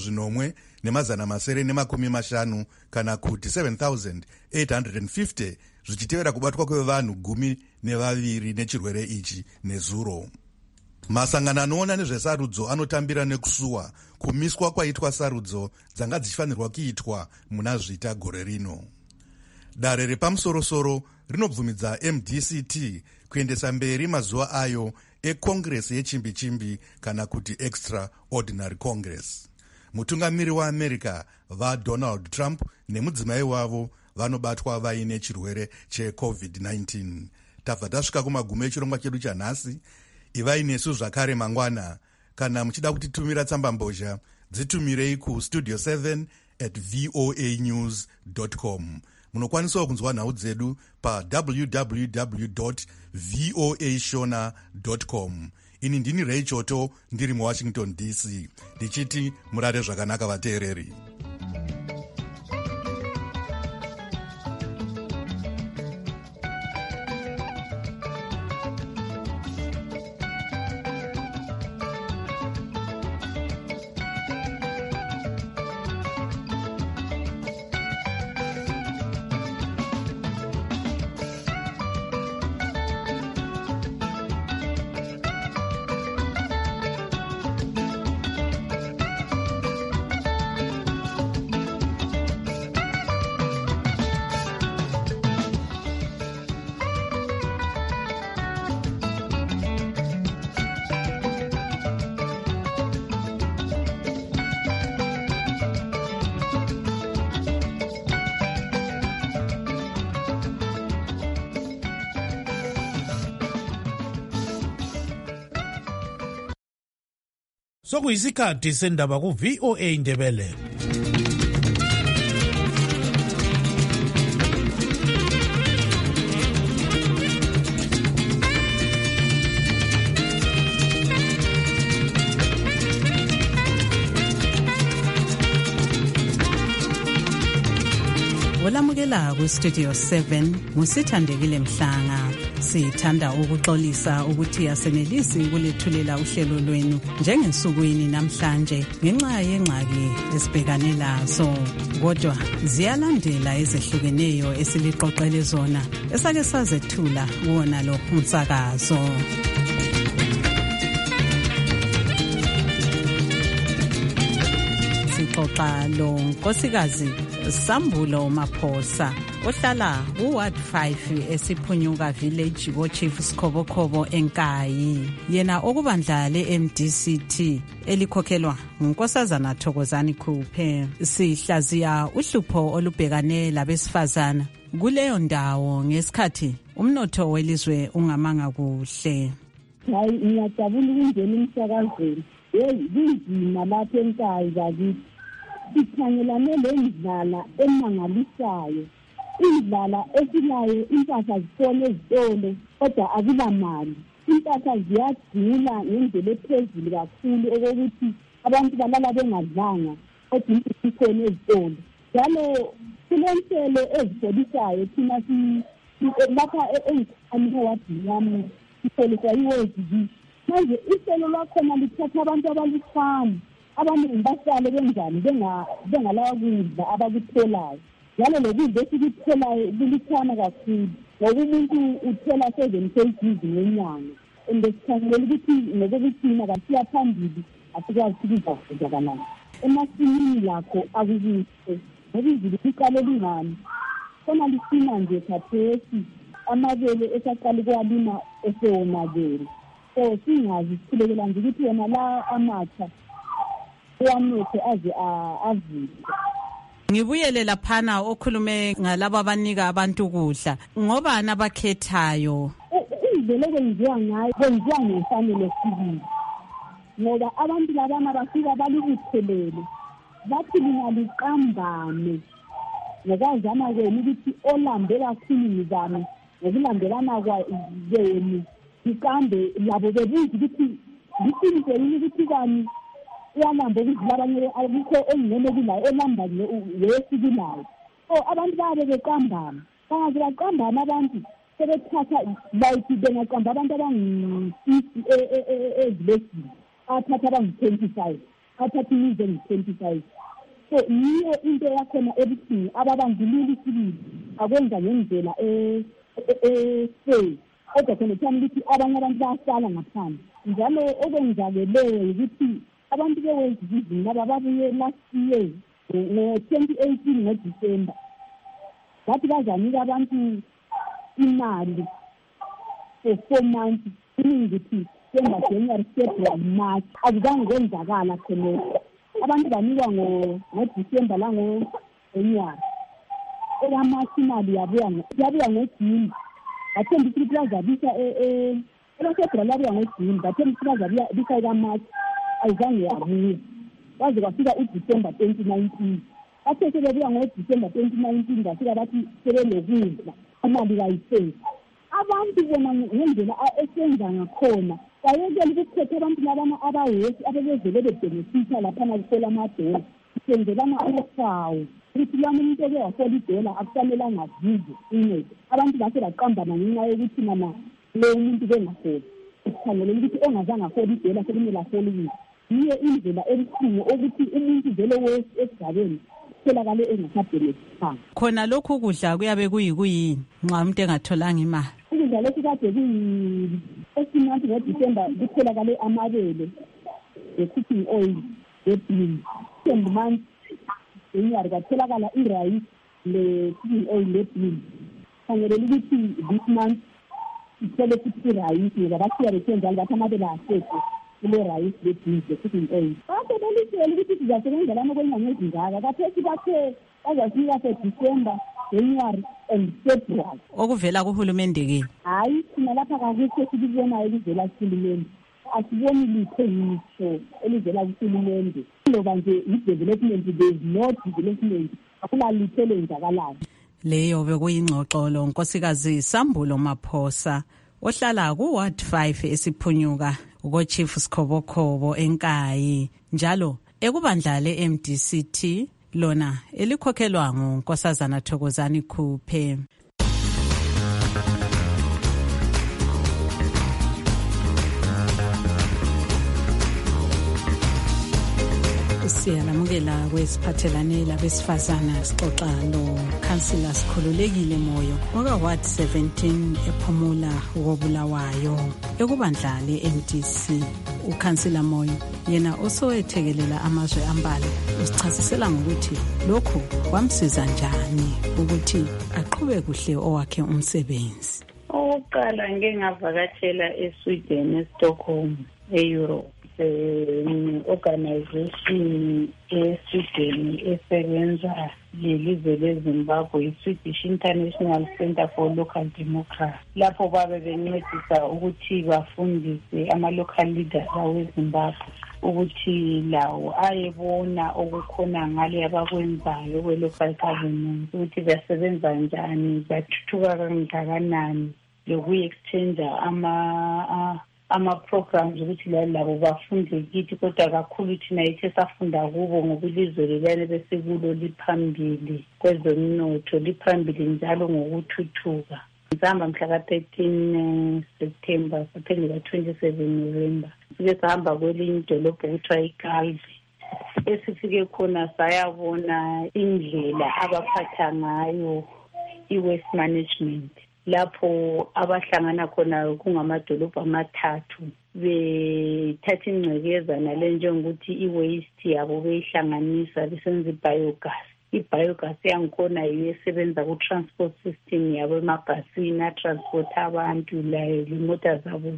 1,950 kana kuti 7,850 zvichitevera kubatwa kwevanhu 12 nechirwere ichi nezuro. Masangano anoona nezvesarudzo anotambira nekusuwa kumiswa kwaitwa sarudzo dzanga dzichifanirwa kuitwa muna zvita gore rino. Dare repamusorosoro rinobvumidza MDCT kuendesa mberi mazuva ayo eCongress yechimbi-chimbi kana kuti Extraordinary Congress. Mutungamiri waAmerica vaDonald Trump nemudzimai wavo vanobatwa vaine chirwere cheCovid-19. Tabva tasvika kumagumo echirongwa chedu chanhasi. Ivai nesu zvakare mangwana. Kana muchida kutitumira tsamba mbozha, dzitumirei kustudio 7@voanews.com. Munokwanisawo kunzwa nhau dzedu pa www.voashona.com. Ini ndini Ray Choto ndiri muWashington DC ndichiti murare zvakanaka vateereri. sokuyisikhathi sendaba ku-VOA Ndebele. Olamukela ku-Studio 7 ngusithandekile Mhlanga. Sithanda ukuxolisa ukuthi asenelisi ukulethulela uhlelo lwenu njengensukwini namhlanje ngenxa yengxaki esibhekane lazo. Kodwa ziyalandela ezehlukeneyo esiliqoqele zona esake sazethula kuwona lo umsakazo. Sixoxa lo nkosikazi Sambulo Maphosa ohlala uWard 5 esiphunyuka village ko-Chief Sikhobo eNkayi, yena okubandla le-MDCT elikhokhelwa ngunkosazana Thokozani Khuphe. Sihlaziya uhlupho olubhekane labesifazana kuleyo ndawo ngesikhathi umnotho welizwe ungamanga kuhle. Hayi, ngiyajabula ukungena emsakazweni. Kunzima lapha eNkayi bakithi. Sikhangelane lendlala emangalisayo, indlala esilayo impahla zifone ezitolo kodwa akulamali. Impahla ziyadula ngendlela ephezulu kakhulu okokuthi abantu balala bengadlanga kodwa impahla zifone ezitolo. Njalo kulenhlelo ezifolisayo thina lapha engikhani wadini yami sifolisa iWorld Vision. Manje ihlelo lakhona lithatha abantu abalifana abaningi bahlale benjani bengalawa kudla abakutholayo. Njalo lokudla esikutholayo kulikhana kakhulu ngoba umuntu uthola 7 kg ngenyanga. Sikhangelela ukuthi ngokuthina kasiya phambili asikwazi ukuzafunda kanani. Emasimini lakho akukuhle ngoba izulu liqale lingani. Khona lisina nje khathesi amabele esaqala ukwalima esewonakele. So singazi sikhulekela nje ukuthi yona la amatsha uwamuthe aze avile. Ngibuyele laphana okhulume ngalabo abanika abantu ukudla. Ngobani abakhethayo? Indlela kwenziwa ngayo kwenziwa ngefanele sibili. Ngoba abantu labana bafika balibuthelele. Bathi lingaliqambane. Ngokazama kwenu ukuthi olambe kakhulu nizame ngokulandelana kwenu. Ikambe labo bebuza ukuthi liqiniso yini ukuthi kani uyalamba ukudla abanye akukho engene kulayo olamba wesikunayo. Abantu babe beqambana bangaze baqambana abantu sebethatha like bengaqamba abantu abangu-50 ezilesini athatha abangu-25 athatha imizi engu-25. So yiyo into yakhona ebuhlungu ababandlululi isibili akwenza ngendlela fair. Kodwa khona kuthani ukuthi abanye abantu bayahlala ngaphandle. Njalo okwenzakeleyo ukuthi abantu beWorld Vision laba babuye last year ngo-2018 ngoDisemba. Bathi bazanika abantu imali for 4 months. Meaning ukuthi December, January, February, March akuzange kwenzakala khonokho. Abantu banikwa ngoDisemba la ngo-January. Ekamarch imali yabuya ngoJuni. Bathemba ukuthi bazabisa eFebruary labuya ngoJuni. Bathemba ukuthi bazabisa ekamarch. Ayizange yabuya. Waze kwafika uDisemba 2019. Bathe sebebuya ngoDisemba 2019 bafika bathi sebelokudla imali kayisenzi. Abantu bona ngendlela esenza ngakhona bayekela ukukhetha abantu labana abawesi abebezele bebenefitha laphana kufola amadola. Senzelana okufawo ukuthi lami umuntu eke wafola idola akufanelanga azize incede. Abantu base baqambana ngenxa yokuthi mama lo muntu bengafola. Sikhangelela ukuthi ongazange afola idola sekumele afole ukuthi yiyo indlela ebuhlungu ukuthi umuntu vele wesi esigabeni tholakale engasabhenefithanga. Khona lokhu kudla kuyabe kuyini nxa umuntu engatholanga imali? Ukudla lokhu kade esinanthi ngoDisemba kutholakale amabele, cooking oil, beans. December month January kwatholakala i-rice le-cooking oil le-beans. Khangelela ukuthi this month ithole futhi i-rice ngoba basiya besenza ngathi amabele asekho kule rice le-beans le-cooking oil. Bathe belitshela ukuthi sizasebenzelana okwenyanga ezingaka. Kathesi bathe bazasinika December, January and February. Okuvela kuhulumende ke? Hayi, thina lapha kakukho esikubonayo kuvela kuhulumende. asiboni litho yisho elivela kuhulumende loba nje i-development, there is no development, akulalitho elenzakalayo. Leyo bekuyingxoxolo unkosikazi Sambulo Maphosa ohlala ku-Ward 5 esiphunyuka uko-Chief Sikhobokhobo eNkayi, njalo ekubandla le-MDCT lona elikhokhelwa nguNkosazana Thokozani Khuphe. Siyalamukela kwesiphathelane labesifazana sixoxa lo-Councillor Sikhululekile Moyo waka-Ward 17 ePhumula koBulawayo ekubandla le-MDC. uCouncillor Moyo yena osowethekelela amazwe ambalwa usichasisela ngokuthi lokhu kwamsiza njani ukuthi aqhube kuhle owakhe umsebenzi. Oqala ngeke ngavakatshela eSweden eStockholm eEurope. Organization eSweden esebenza lelizwe leZimbabwe, i-Swedish International Center for Local Democracy. Lapho babe bencedisa ukuthi bafundise ama-local leaders aweZimbabwe ukuthi lawo ayebona okukhona ngale abakwenzayo kwe-local government, ukuthi basebenza njani, bathuthuka kangakanani, lokuyi-exchange ama-programs ukuthi labo bafunde kithi, kodwa kakhulu thina yithe safunda kubo ngoba ilizwe lelane besekulo liphambili kwezomnotho, liphambili njalo ngokuthuthuka. Sihamba mhla ka-13 September saphendula 27 November. Sike sahamba kwelinye idolobho okuthiwa iGalvi. Esifike khona sayabona indlela abaphatha ngayo i-waste management, lapho abahlangana khona kungamadolobho amathathu bethatha ingcekeza nale njengokuthi i-waste yabo beyihlanganisa besenza i-biogas. I-biogas yangikhona yiyo esebenza ku-transport system yabo emabhasini atransport abantu layo limota zabo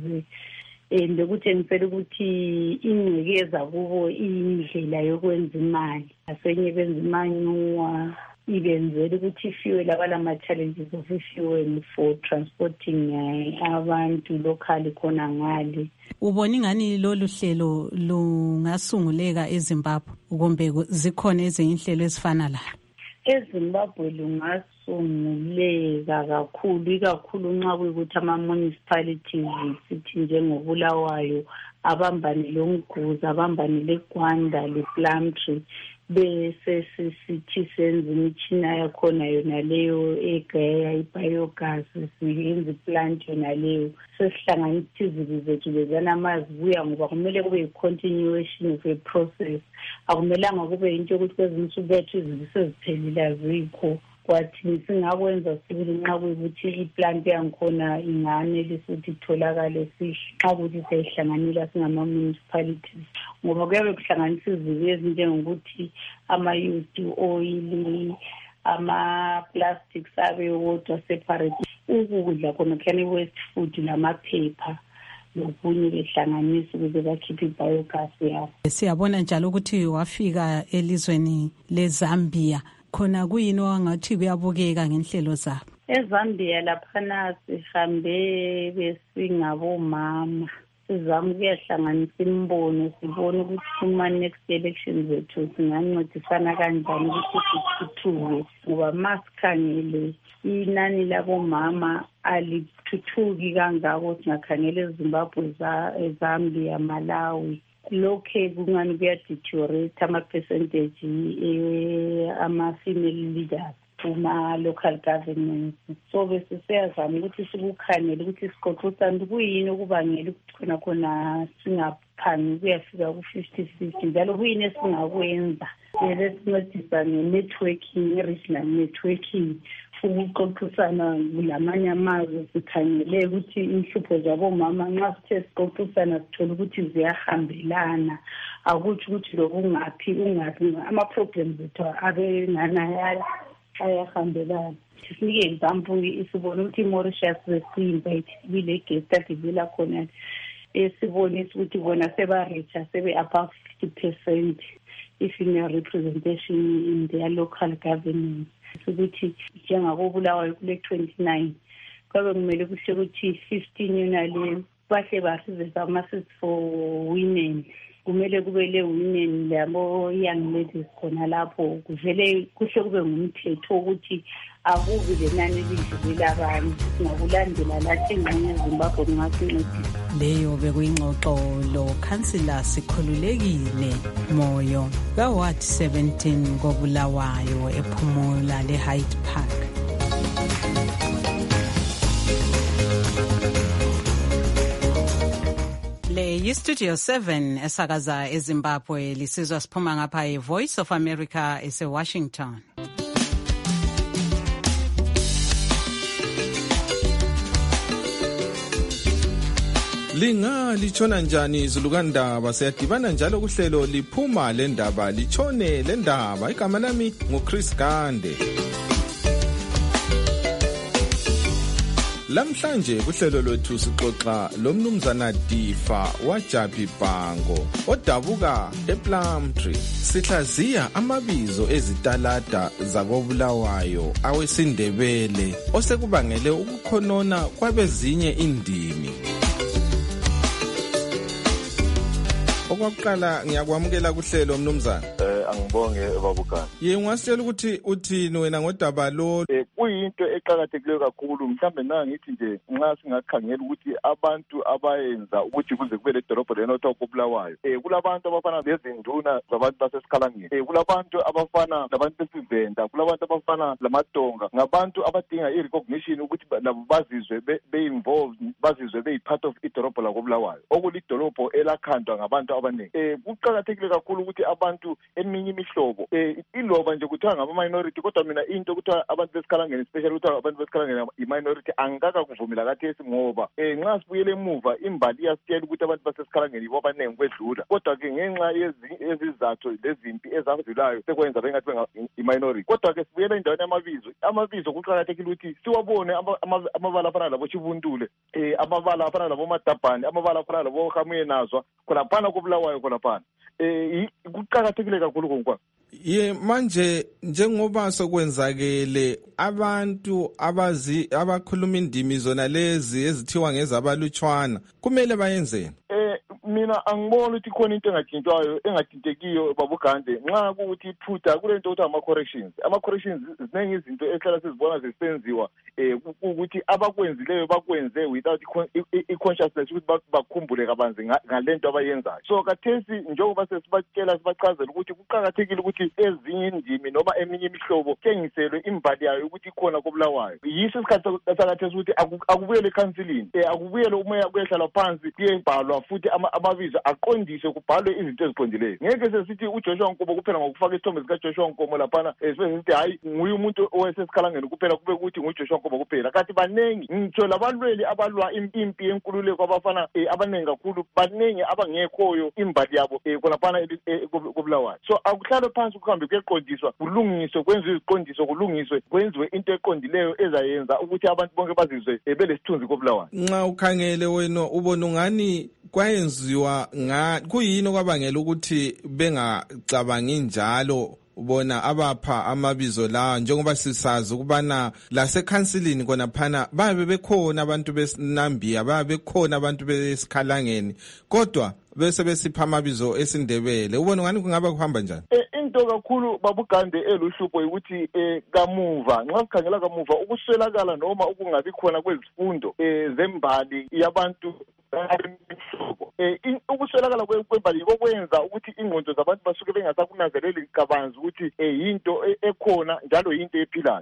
bekuthi ngifela ukuthi ingcekeza kubo iyindlela yokwenza imali, asenye benza imanyuwa ibenzela ukuthi ifuel abalama-challenges of ifuel for transporting abantu locally khona ngale. Ubona ingani lolu hlelo lungasunguleka eZimbabwe kumbe zikhona ezinye inhlelo ezifana la? EZimbabwe lungasunguleka kakhulu, ikakhulu nxa kuyikuthi ama-municipalities sithi njengobulawayo abambane loMguzi, abambane leGwanda, lePlumtree, bese sithi senza imitshina yakhona yona leyo egaya i-biogas, siyenza i-plant yona leyo, sesihlanganisa izibi zethu lezana mazibuya, ngoba kumele kube yi-continuation of a process. Akumelanga kube yinto yokuthi kwezinye insuku bethu izibi seziphelile azikho. Kwathi singakwenza sibili nxa kuyikuthi i-plant yangikhona inganelisa ukuthi itholakale sihle nxa ukuthi siyihlanganela singama-municipalities, ngoba kuyabe kuhlanganisa izibi ezinjengokuthi ama-used oil, ama-plastics abe wodwa separate, ukudla khona kuyani waste food namaphepha lokunye behlanganisa ukuze bakhiphe i-biogas yabo. Siyabona njalo ukuthi wafika elizweni leZambia, khona kuyini wangathi kuyabukeka ngenhlelo zabo? EZambia laphana sihambe besingabomama, sizama ukuyahlanganisa imbono, sibone ukuthi kuma-next elections zethu singancedisana kanjani ukuthi sithuthuke, ngoba masikhangele inani labomama alithuthuki kangako. Singakhangela eZimbabwe, eZambia, Malawi, lokhe kungani kuyadeteriorate ama-percentage ama-female leaders kuma-local governments. So besisiyazama ukuthi sikukhangele ukuthi siqoqosana kuyini okubangela ukuthi khona singaphangi kuyafika ku-50-50, njalo kuyini esingakwenza sincedisa nge-networking, i-regional networking, ukuxoxisana kulamanye amazwe, sikhangele ukuthi inhlupho zabomama nxa sithe siqoqisana sithole ukuthi ziyahambelana, akutsho ukuthi lokungaphi ama-problems ethu abengana ayahambelana. Sinike example, isibone ukuthi iMauritius besi-invite bile guest adivela khona, esibonisa ukuthi bona seba-reacha sebe-above 50% i-female representation in their local government. Ukuthi njengakobulawayo kule 29 kwabe kumele kuhle ukuthi 15 yona le bahle ba-reserve ama-seats for women. Kumele kube le women labo young ladies khona lapho kuvele kuhle kube ngumthetho ukuthi akubi lenani elidlule abanye ngokulandela lathi engxenye eZimbabwe ngasincedisa. Leyo bekuyingxoxo lo Councillor Sikhululekile Moyo kaWard 17 koBulawayo ephumula leHyde Park. Studio 7 esakaza eZimbabwe lisizwa siphuma ngapha eVoice of America eseWashington. Linga lichona njani izulukandaba siyadibana njalo kuhlelo liphuma lendaba lichone lendaba igama lami nguChris Gande. Lamhlanje kuhlelo lwethu sixoxa lomnumzana Difa waJabi Bhango odabuka ePlumtree. Sihlaziya amabizo ezitalada zakoBulawayo awesindebele osekubangele ukukhonona kwabezinye indimi. Okwakuqala ngiyakwamukela kuhlelo mnumzana. Angibonge babukani. Ngasitshela ukuthi uthini wena ngodaba lo. Kuyinto eqhakathekileyo kakhulu mhlambe nangithi nje nxa singakhangela ukuthi abantu abayenza ukuthi kuze kube le dolobho lenotho koBulawayo. Kulabantu abafana nezinduna zabantu basesikhalangeni. Kulabantu abafana labantu besivenda, kulabantu abafana lamadonga. Ngabantu abadinga irecognition ukuthi labo bazizwe be-involved, bazizwe be-part of idolobho la koBulawayo. Okulidolobho elakhandwa ngabantu abaningi. Kuqhakathekile kakhulu ukuthi abantu eminye imihlobo iloba nje kuthiwa ngama-minority kodwa mina into kuthiwa abantu besikhalangeni especially kuthiwa abantu besikhalangeni i-minority angikaka kuvumela kathesi ngoba nxa sibuyele emuva imbali iyasitshela ukuthi abantu basesikhalangeni yibo abaningi kwedlula kodwa-ke ngenxa yezizathu lezimpi ezadlulayo sekwenza bengathi i-minority kodwa-ke sibuyele endaweni amabizo kuqakathekile ukuthi siwabone amabala afana labo Chivuntule amabala afana labo Madabhani amabala afana labo Hamuye Nazwa kholaphana koBulawayo kholaphana kuqakathekile kakhulu konke. Manje njengoba sokwenzakele abantu abakhuluma indimi zona lezi ezithiwa ngezabalutshwana kumele bayenzeni? Mina angiboni ukuthi khona into engathintekiyo babugande nxa kuuthi iphutha kulento ukuthi ama-corrections ziningi izinto ehlala sizibona zisenziwa ukuthi abakwenzileyo bakwenze without i-consciousness ukuthi bakhumbule kabanzi ngalento abayenzayo. So kathesi njengoba sesibatshela sibachazela ukuthi kuqakathekile ukuthi ezinye indimi noma eminye imihlobo kengiselwe imbali yayo ukuthi ikhona koBulawayo. Yiso isikhathi sakathesi ukuthi akubuyele ekhansilini akubuyele umoya kuyehlala phansi kuyebhalwa futhi amabizo aqondiswe kubhalwe izinto eziqondileyo. Ngeke sesithi uJoshua Nkomo kuphela ngokufaka isithombe sikaJoshua Nkomo laphana sithi hayi nguye umuntu owayesesikhalangeni kuphela kube ukuthi nguJoshua Nkomo kuphela. Kanti baningi ngitsho labalweli abalwa impi yenkululeko abafana abaningi kakhulu baningi abangekhoyo imbali yabo kholaphana koBulawayo. So akuhlale phansi kuhambe kuyeqondiswa kulungiswe kwenziwe iziqondiso kulungiswe kwenziwe into eqondileyo ezayenza ukuthi abantu bonke bazizwe belesithunzi koBulawayo. Nxa ukhangele wena ubona ungani kwayenziwa kuyini okwabangela ukuthi bengacabangi njalo bona abapha amabizo la njengoba sisazi ukubana lasekhansilini kona phana babe bekhona abantu besinambia babe bekhona abantu besikhalangeni kodwa bese besipha amabizo esindebele. Ubona ngani kungaba kuhamba njani? Into kakhulu babugande eluhlupho ukuthi kamuva nxa sikhangela kamuva ukuswelakala noma ukungabi khona kwezifundo zembali yabantu ukuswelakala kwembali kokwenza ukuthi ingqondo zabantu basuke bengasakunanzeleli kabanzi ukuthi yinto ekhona njalo yinto ephilayo.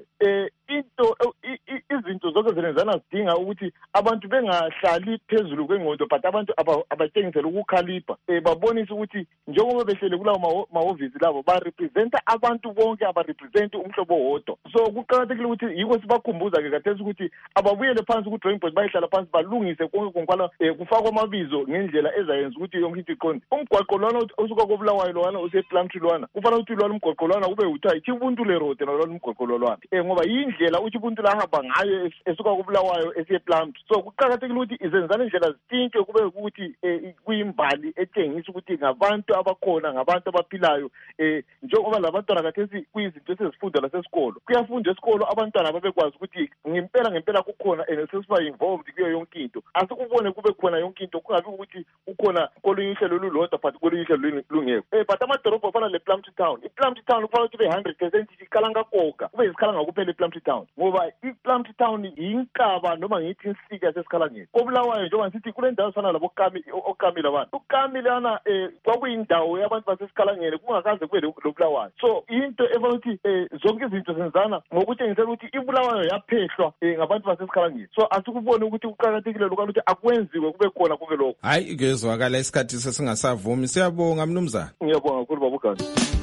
Izinto zonke zenzana zidinga ukuthi abantu bengahlali phezulu kwengqondo but abantu abatshengisele ukukhalipha babonise ukuthi njengoba behlele kulawo mahhovisi labo barepresenta abantu bonke abarepresenta umhlobo wodwa. So kuqakathekile ukuthi yiko sibakhumbuza ke kathesi ukuthi ababuyele phansi ku drawing board bayihlala phansi balungise konke konkwala kufakwa amabizo ngendlela ezayenza ukuthi yonke into iqonde. Umgwaqo lwana osuka koBulawayo lwana usePlumtree lwana kufanele ukuthi lwana umgwaqo lwana kube uthiwa iChivuntule Road nalwana umgwaqo lwana ngoba yindlela uChivuntule ahamba ngayo esuka koBulawayo esiyePlumtree. So kuqakathekile ukuthi izenzana indlela zithintshe kube ukuthi kuyimbali etshengisa ukuthi ngabantu abakhona ngabantu abaphilayo njengoba labantwana kathesi kuyizinto esezifunda lasesikolo kuyafundwa esikolo abantwana babekwazi ukuthi ngempela kukhona and sesiba involved kuyo yonke into asikubone kube khona khona yonke into, kungabi ukuthi ukhona kolunye ihlelo olulodwa but kolunye ihlelo lungekho. But amadorobha afana lePlumtree Town, iPlumtree Town kufanele ukuthi be 100% ikhala ngakoga, kube izikhala ngakuphela ePlumtree Town, ngoba iPlumtree Town yinkaba noma ngithi insika sesikhalangeni. Kobulawayo njengoba sithi kule ndawo sana labo okamile abantu, ukamile ana kwakuyindawo yabantu basesikhalangeni kungakaze kube lobulawayo. So into efanele ukuthi zonke izinto zenzana ngokuthi ngisela ukuthi ibulawayo yaphehlwa ngabantu basesikhalangeni. So asikubone ukuthi kuqhakathekile ukuthi akwenziwe kube khona kube lokho. Hayi kezwakala isikhathi sesingasavumi. Siyabonga mnumzana. Ngiyabonga kakhulu babukani.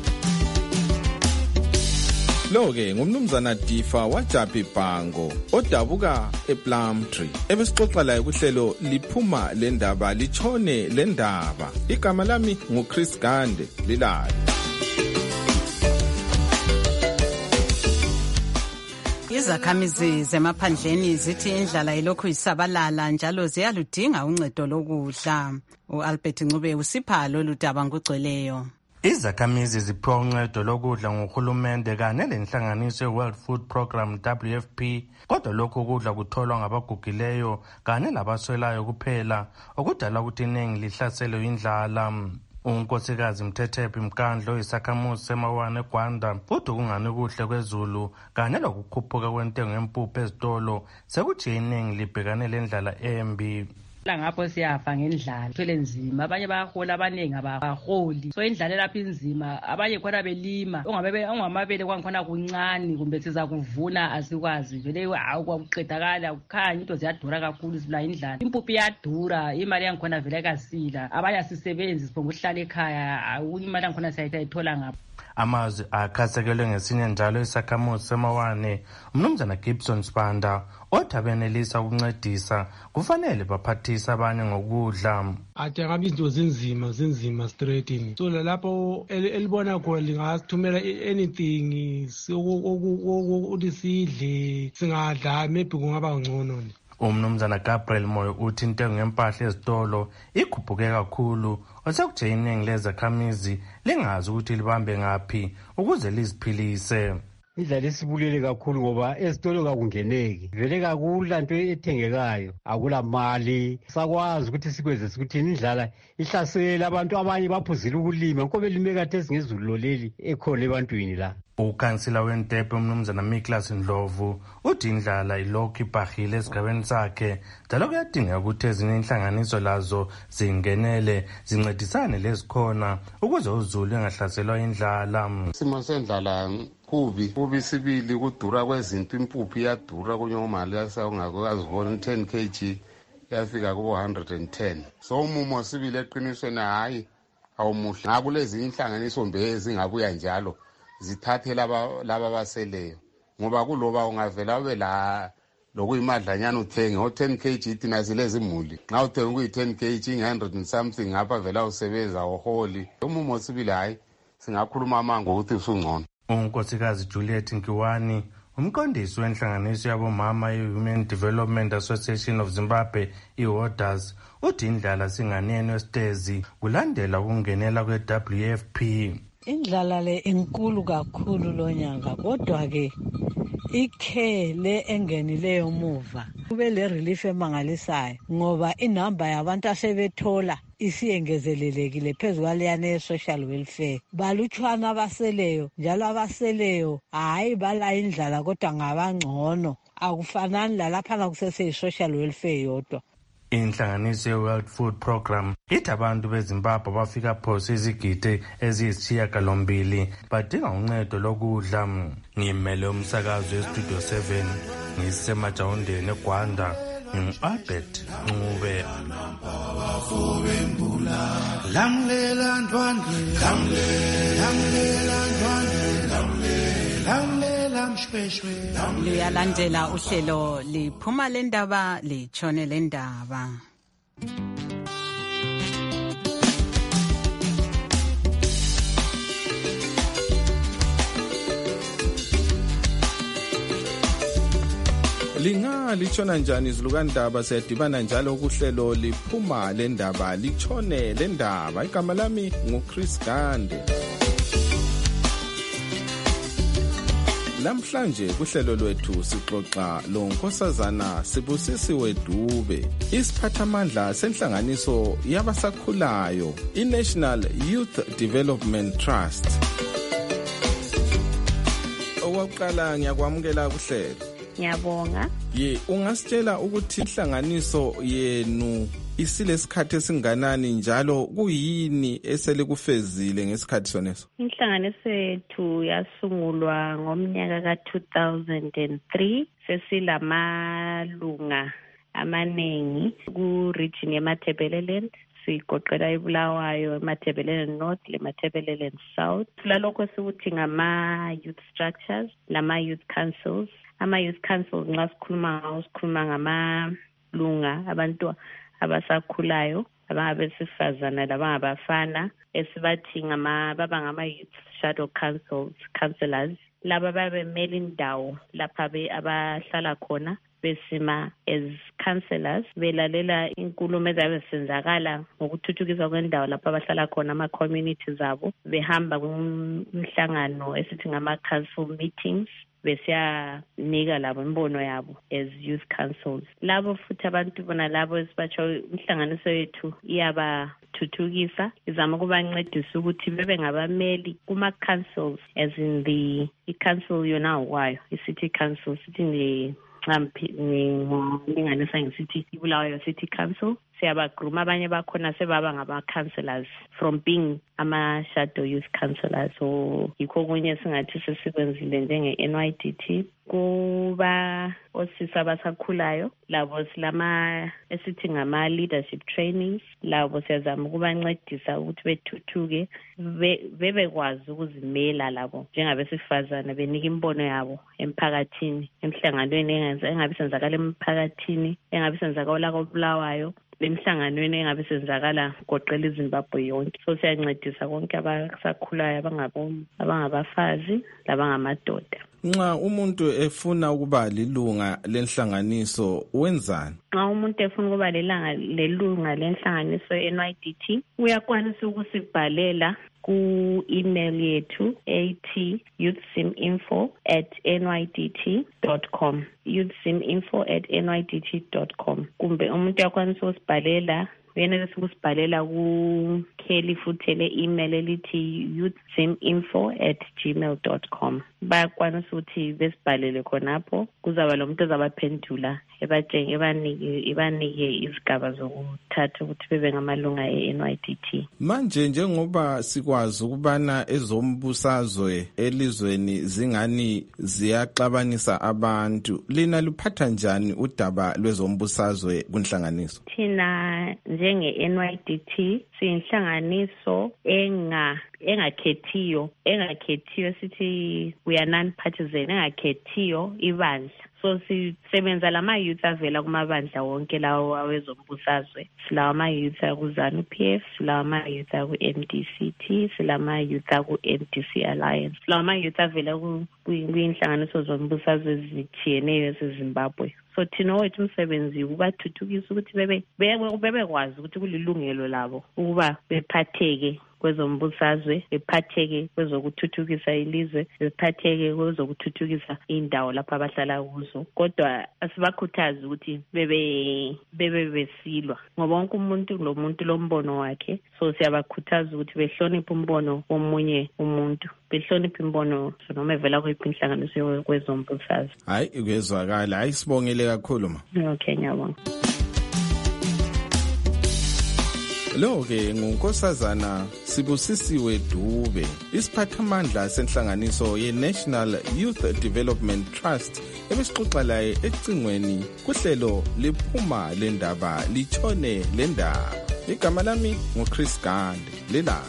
Lo-ke ngumnumzana Difa waJapi Bhango odabuka ePlumtree. Ebesixoxa laye kuhlelo liphuma le ndaba litshone le ndaba. Igama lami nguChris Gande Lilali. Izakhamizi zemaphandleni zithi indlala ilokhu isabalala njalo ziyaludinga uncedo lokudla. uAlbert Ncube usipha lolu daba ngugcweleyo. Izakhamizi ziphiwa uncedo lokudla nguhulumende kanye lenhlanganiso ye-World Food Program WFP, kodwa lokhu kudla kutholwa ngabagugileyo kanye labaswelayo kuphela, okudala ukuthi iningi lihlaselwe indlala. Unkosikazi Mthethephi Mkandlo isakhamuzi seMawane eGwanda uthi kungani kuhle kwezulu kanye lokukhuphuka kwentengo yempuphu ezitolo sekuthi iningi libhekane lendlala embi. Ngapho siyafa ngendlala, thwele nzima, abanye bayahola abaningi abaholi. So indlala lapha inzima, abanye khona belima, ongamabele kwangikhona kuncane kumbe siza kuvuna asikwazi. Vele kwakuqedakala ukukhanya into ziyadura kakhulu sibula indlala. Impuphu iyadura, imali yangikhona vele kasila. Abanye asisebenzi siphonga ukuhlala ekhaya, imali yangikhona sayithola ngapha. Amazwi akhasekelwe ngesinye njalo isakhamuzi seMawane umnumzana Gibson Sibanda othi abenelisa ukuncedisa kufanele baphathise abanye ngokudla. Athi ngabe izinto zinzima straight. So lapho elibona khona lingasithumela anything ukuthi sidle singadla maybe kungaba ngcono. Umnumzana Gabriel Moyo uthi intengo yempahla ezitolo ikhuphuke kakhulu, osekuthe iningi lezakhamizi lingazi ukuthi libambe ngaphi ukuze liziphilise. Indlela isibulele kakhulu ngoba ezitolo kakungeneki, vele kakula nto ethengekayo, akula mali. Sakwazi ukuthi sikwenze ukuthi indlala ihlasela abantu, abanye baphuzile ukulima ngoba belime kade singezulu loleli ekhona ebantwini la. Ukhansila weNtepe umnumzana Miklas Ndlovu uthi indlala ilokhu ibhahile esigabeni sakhe, njalo kuyadingeka ukuthi ezinye inhlanganiso lazo zingenele zincedisane lezikhona ukuze uzulu engahlaselwa indlala. Isimo sendlala kubi sibili, kudura kwezinto, impuphu iyadura kunye imali yasawungakazibona 10 kg yafika kubo 110. So umumo sibili eqinisweni hayi awumuhle. Ngakulezi inhlanganiso mbe zingabuya njalo zithathe laba baseleyo, ngoba kuloba ungavela ube la lokuyimadlanyana uthenge o10 kg thina silezi imuli. Nxa uthenga kuyi10 kg 100 and something ngapha vela usebenza uholi. Umumo sibili hayi singakhuluma amango ukuthi usungcono. Unkosikazi Juliet Nkiwani umqondisi wenhlanganiso yabomama ye-Human Development Association of Zimbabwe iWODAS uthi indlala singaneni wesitezi kulandela ukungenela kwe-WFP. Indlala le enkulu kakhulu lonyanga, kodwa ke ikhele engenileyo muva kube le relief emangalisayo ngoba inamba yabantu asebethola isiyengezelelekile phezu kwaleyana ye-social welfare. Balutshwana abaseleyo, njalo abaseleyo hayi bala indlala kodwa ngabangcono, akufanani lalaphana kusese-social welfare yodwa. Inhlanganiso ye-World Food Program ithi abantu beZimbabwe bafika phose izigidi eziyisishiyagalombili badinga uncedo lokudla. Ngimele umsakazo weStudio 7 ngisemajawundeni eGwanda, ngingu-Albert Ncube. Lamlela ndwandle, lamlela mshweshwe. Liyalandela uhlelo liphuma le ndaba litshone le ndaba. Litshona njani izilukandaba? Siyadibana njalo kuhlelo liphuma le ndaba litshone le ndaba. Igama lami nguChris Gande. Namhlanje kuhlelo lwethu sixoxa lo Nkosazana Sibusisiwe Dube, isiphathamandla senhlanganiso yabasakhulayo iNational Youth Development Trust. Owakuqala ngiyakwamukela kuhlelo. Ngiyabonga. Ungasitshela ukuthi inhlanganiso yenu isilesikhathi esinganani njalo kuyini esele kufezile ngesikhathi soneso? Inhlanganiso yethu yasungulwa ngomnyaka ka-2003. Sesilamalunga amaningi ku-region yeMatabeleland. Sigoqela iBulawayo, eMatabeleland North, leMatabeleland South. Lalokho sikuthi ngama-youth structures, lama-youth councils. Ama-youth councils nxa sikhuluma ngamalunga abantu abasakhulayo, abangabesifazana labangabafana, esibathi baba ngama-youth shadow councillors. Laba babemele indawo lapha abahlala khona, besima as councillors, belalela inkulumo ezabe senzakala ngokuthuthukiswa kwendawo lapha abahlala khona, ama-communities abo, behamba kumhlangano esithi ngama-council meetings, besiyanika labo imbono yabo as youth councils. Labo futhi abantu bona labo esibatsho inhlanganiso yethu iyabathuthukisa, izama ukubancedisa ukuthi bebe ngabameli kuma-councils, as in i-council yona kwayo, i-city council, sithi ngingalinganisa ngisithi iBulawayo City Council. Siyabagruma abanye bakhona sebaba ngama-councillors from being ama-shadow youth councillors. So yikho kunye singathi sesikwenzile njenge-NYDT. Kuba osisi abasakhulayo, labo silama esithi ngama-leadership trainings. Labo siyazama ukubancedisa ukuthi bethuthuke, bebekwazi ukuzimela labo njengabesifazana, benika imbono yabo emphakathini, emhlanganweni engabe senzakala emphakathini, engabe senzakala koBulawayo, emhlanganweni engabe senzakala goqela iZimbabwe yonke. So siyancedisa konke abasakhulayo, abangabafazi labangamadoda. Nxa umuntu efuna ukuba lilunga lenhlanganiso wenzani? Nxa umuntu efuna ukuba lelunga lenhlanganiso NYDT, uyakwanisa ukusibhalela ku-email yethu ethi youthsiminfo@nydt.com, youthsiminfo@nydt.com. Kumbe umuntu uyakwanisa ukusibhalela, uyenelisa ukusibhalela kukheli futhi le-email elithi youthsiminfo@gmail.com. Bayakwanisa ukuthi besibhalele khonapho, kuzaba lo muntu ozabaphendula ibanike izigaba zokuthatha ukuthi bebe ngamalunga e-NYDT. Manje njengoba sikwazi ukubana ezombusazwe elizweni zingani ziyaxabanisa abantu, lina luphatha njani udaba lwezombusazwe kunhlanganiso? Thina njenge-NYDT siyinhlanganiso engakhethiyo sithi we are non-partisan, engakhethiyo ibandla. So sisebenza lama-youth avela kumabandla wonke lawo awezombusazwe. Silawa ama-youth aku-ZANU-PF, silawa ama-youth aku-MDCT, silawa ama-youth aku-MDC Alliance, silawa ama-youth avela kuyinhlanganiso zombusazwe ezithiyeneyo eseZimbabwe. So thina wethu umsebenzi ukubathuthukisa ukuthi bebekwazi ukuthi kulilungelo labo ukuba bephatheke kwezombusazwe, bephatheke kwezokuthuthukisa ilizwe, bephatheke kwezokuthuthukisa indawo lapho abahlala kuzo. Kodwa asibakhuthazi ukuthi bebe besilwa, ngoba wonke umuntu lombono wakhe. So siyabakhuthaza ukuthi behloniphe umbono womunye umuntu, behloniphe imbono noma evela kwiphi inhlanganiso kwezombusazwe. Hayi kwezwakala, hayi sibongele kakhulu ma. Okay, ngiyabonga. Lo-ke nguNkosazana Sibusisiwe Dube, isiphathamandla senhlanganiso ye-National Youth Development Trust, ebesixoxa laye ecingweni kuhlelo liphuma lendaba litshone lendaba. Igama lami nguChris Gande, lelala.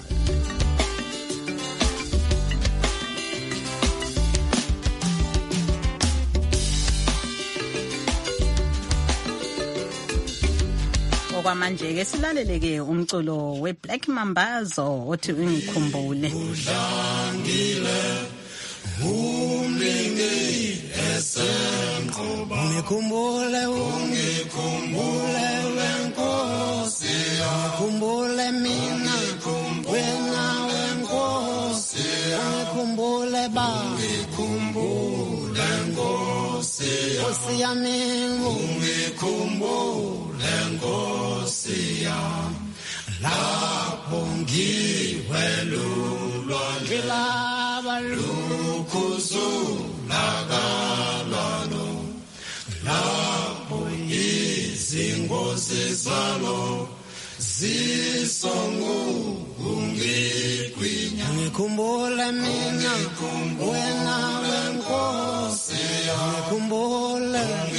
Kwamanje ke silaleleke umculo weBlack Mambazo othi ungikhumbule. Udlangile umlingi esemqoba, ngikhumbule wenkosi, ngikhumbule mina wena wenkosi, ngikhumbule ba, ngikhumbule Nkosi yami ungikhumbule Nkosi yami lapho ngiwelulwa ngilaba lukhuzulakalalo lapho izingozi zalo zisongungigwinya ngikhumbule mina wena wenkosi ngikhumbule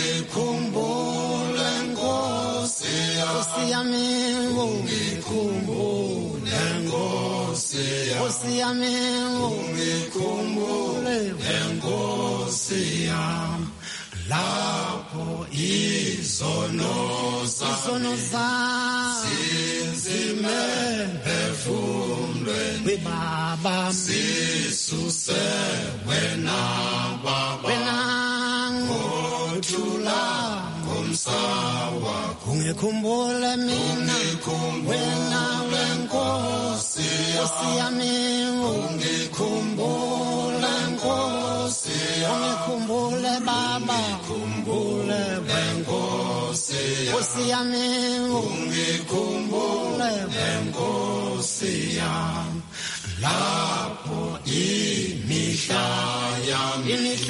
Nkosi yami ngikhumbule Nkosi yami ngikhumbule Nkosi yami lapho izono sinzime phefumulweni baba sisuse wena baba ngothula ngomsawa ungikhumbule mina wena wenkosi yami ungikhumbule Nkosi ungikhumbule baba ngikhumbule Nkosi yami ungikhumbule Nkosi yami lapho imihla yami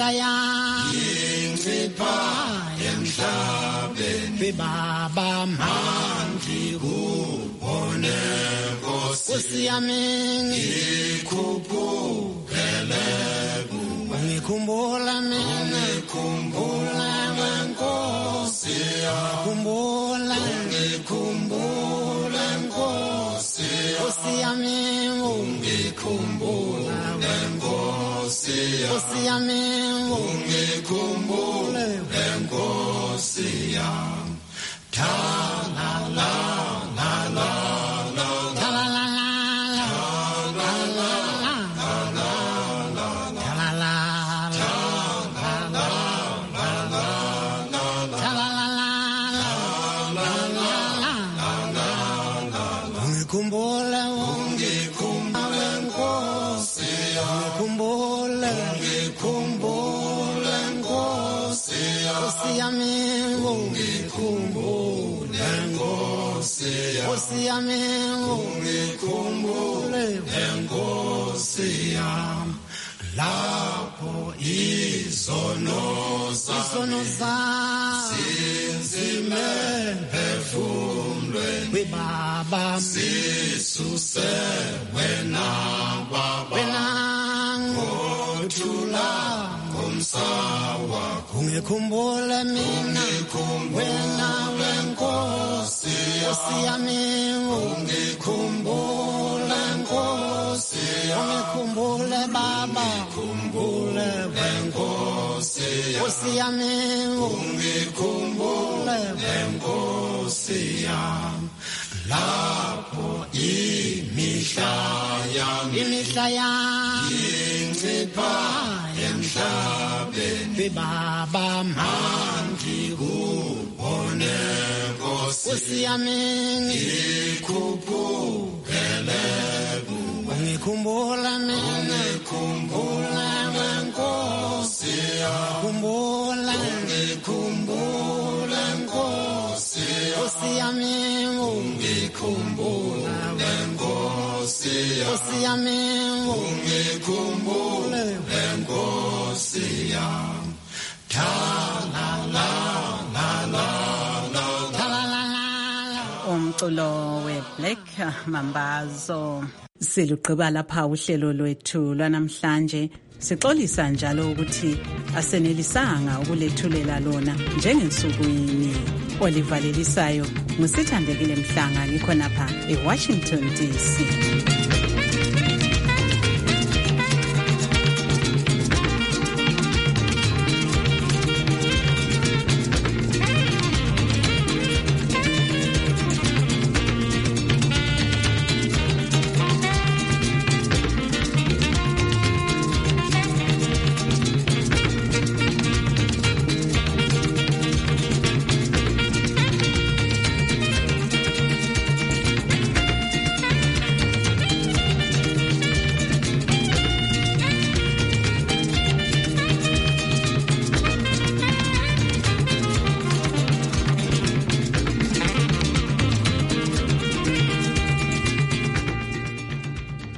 incipha emhlabeni baba mangikubone Nkosi yami ngikhuphukele ngikhumbula mina ngikhumbula Nkosi ngikhumbula Nkosi yami ngikhumbula Nkosi yami ngikhumbula Nkosi yami la la la la Nkosi yami ngikhumbule Nkosi yami ngikhumbule Nkosi yami lapho izono sinzime phefumulweni baba sisuse wena baba ngothula ngomsawa ungikhumbule mina wena wenkosi yami ungikhumbule ungikhumbule baba ngikhumbule Nkosi yami ungikhumbule Nkosi yami lapho imihla yami incipha emhlabeni baba mangikubone Nkosi yami ngikhuphukele ngikhumbula mina ngikhumbula Nkosi ngikhumbula Nkosi yami ngikhumbula Nkosi yami ngikhumbula Nkosi yami la la la la umculo weBlack Mambazo. Silugqiba lapha uhlelo lwethu lwanamhlanje. Sixolisa njalo ukuthi asenelisanga ukulethulela lona njengensukwini. Olivalelisayo ngusithandekile Mhlanga ngikhonapha eWashington DC.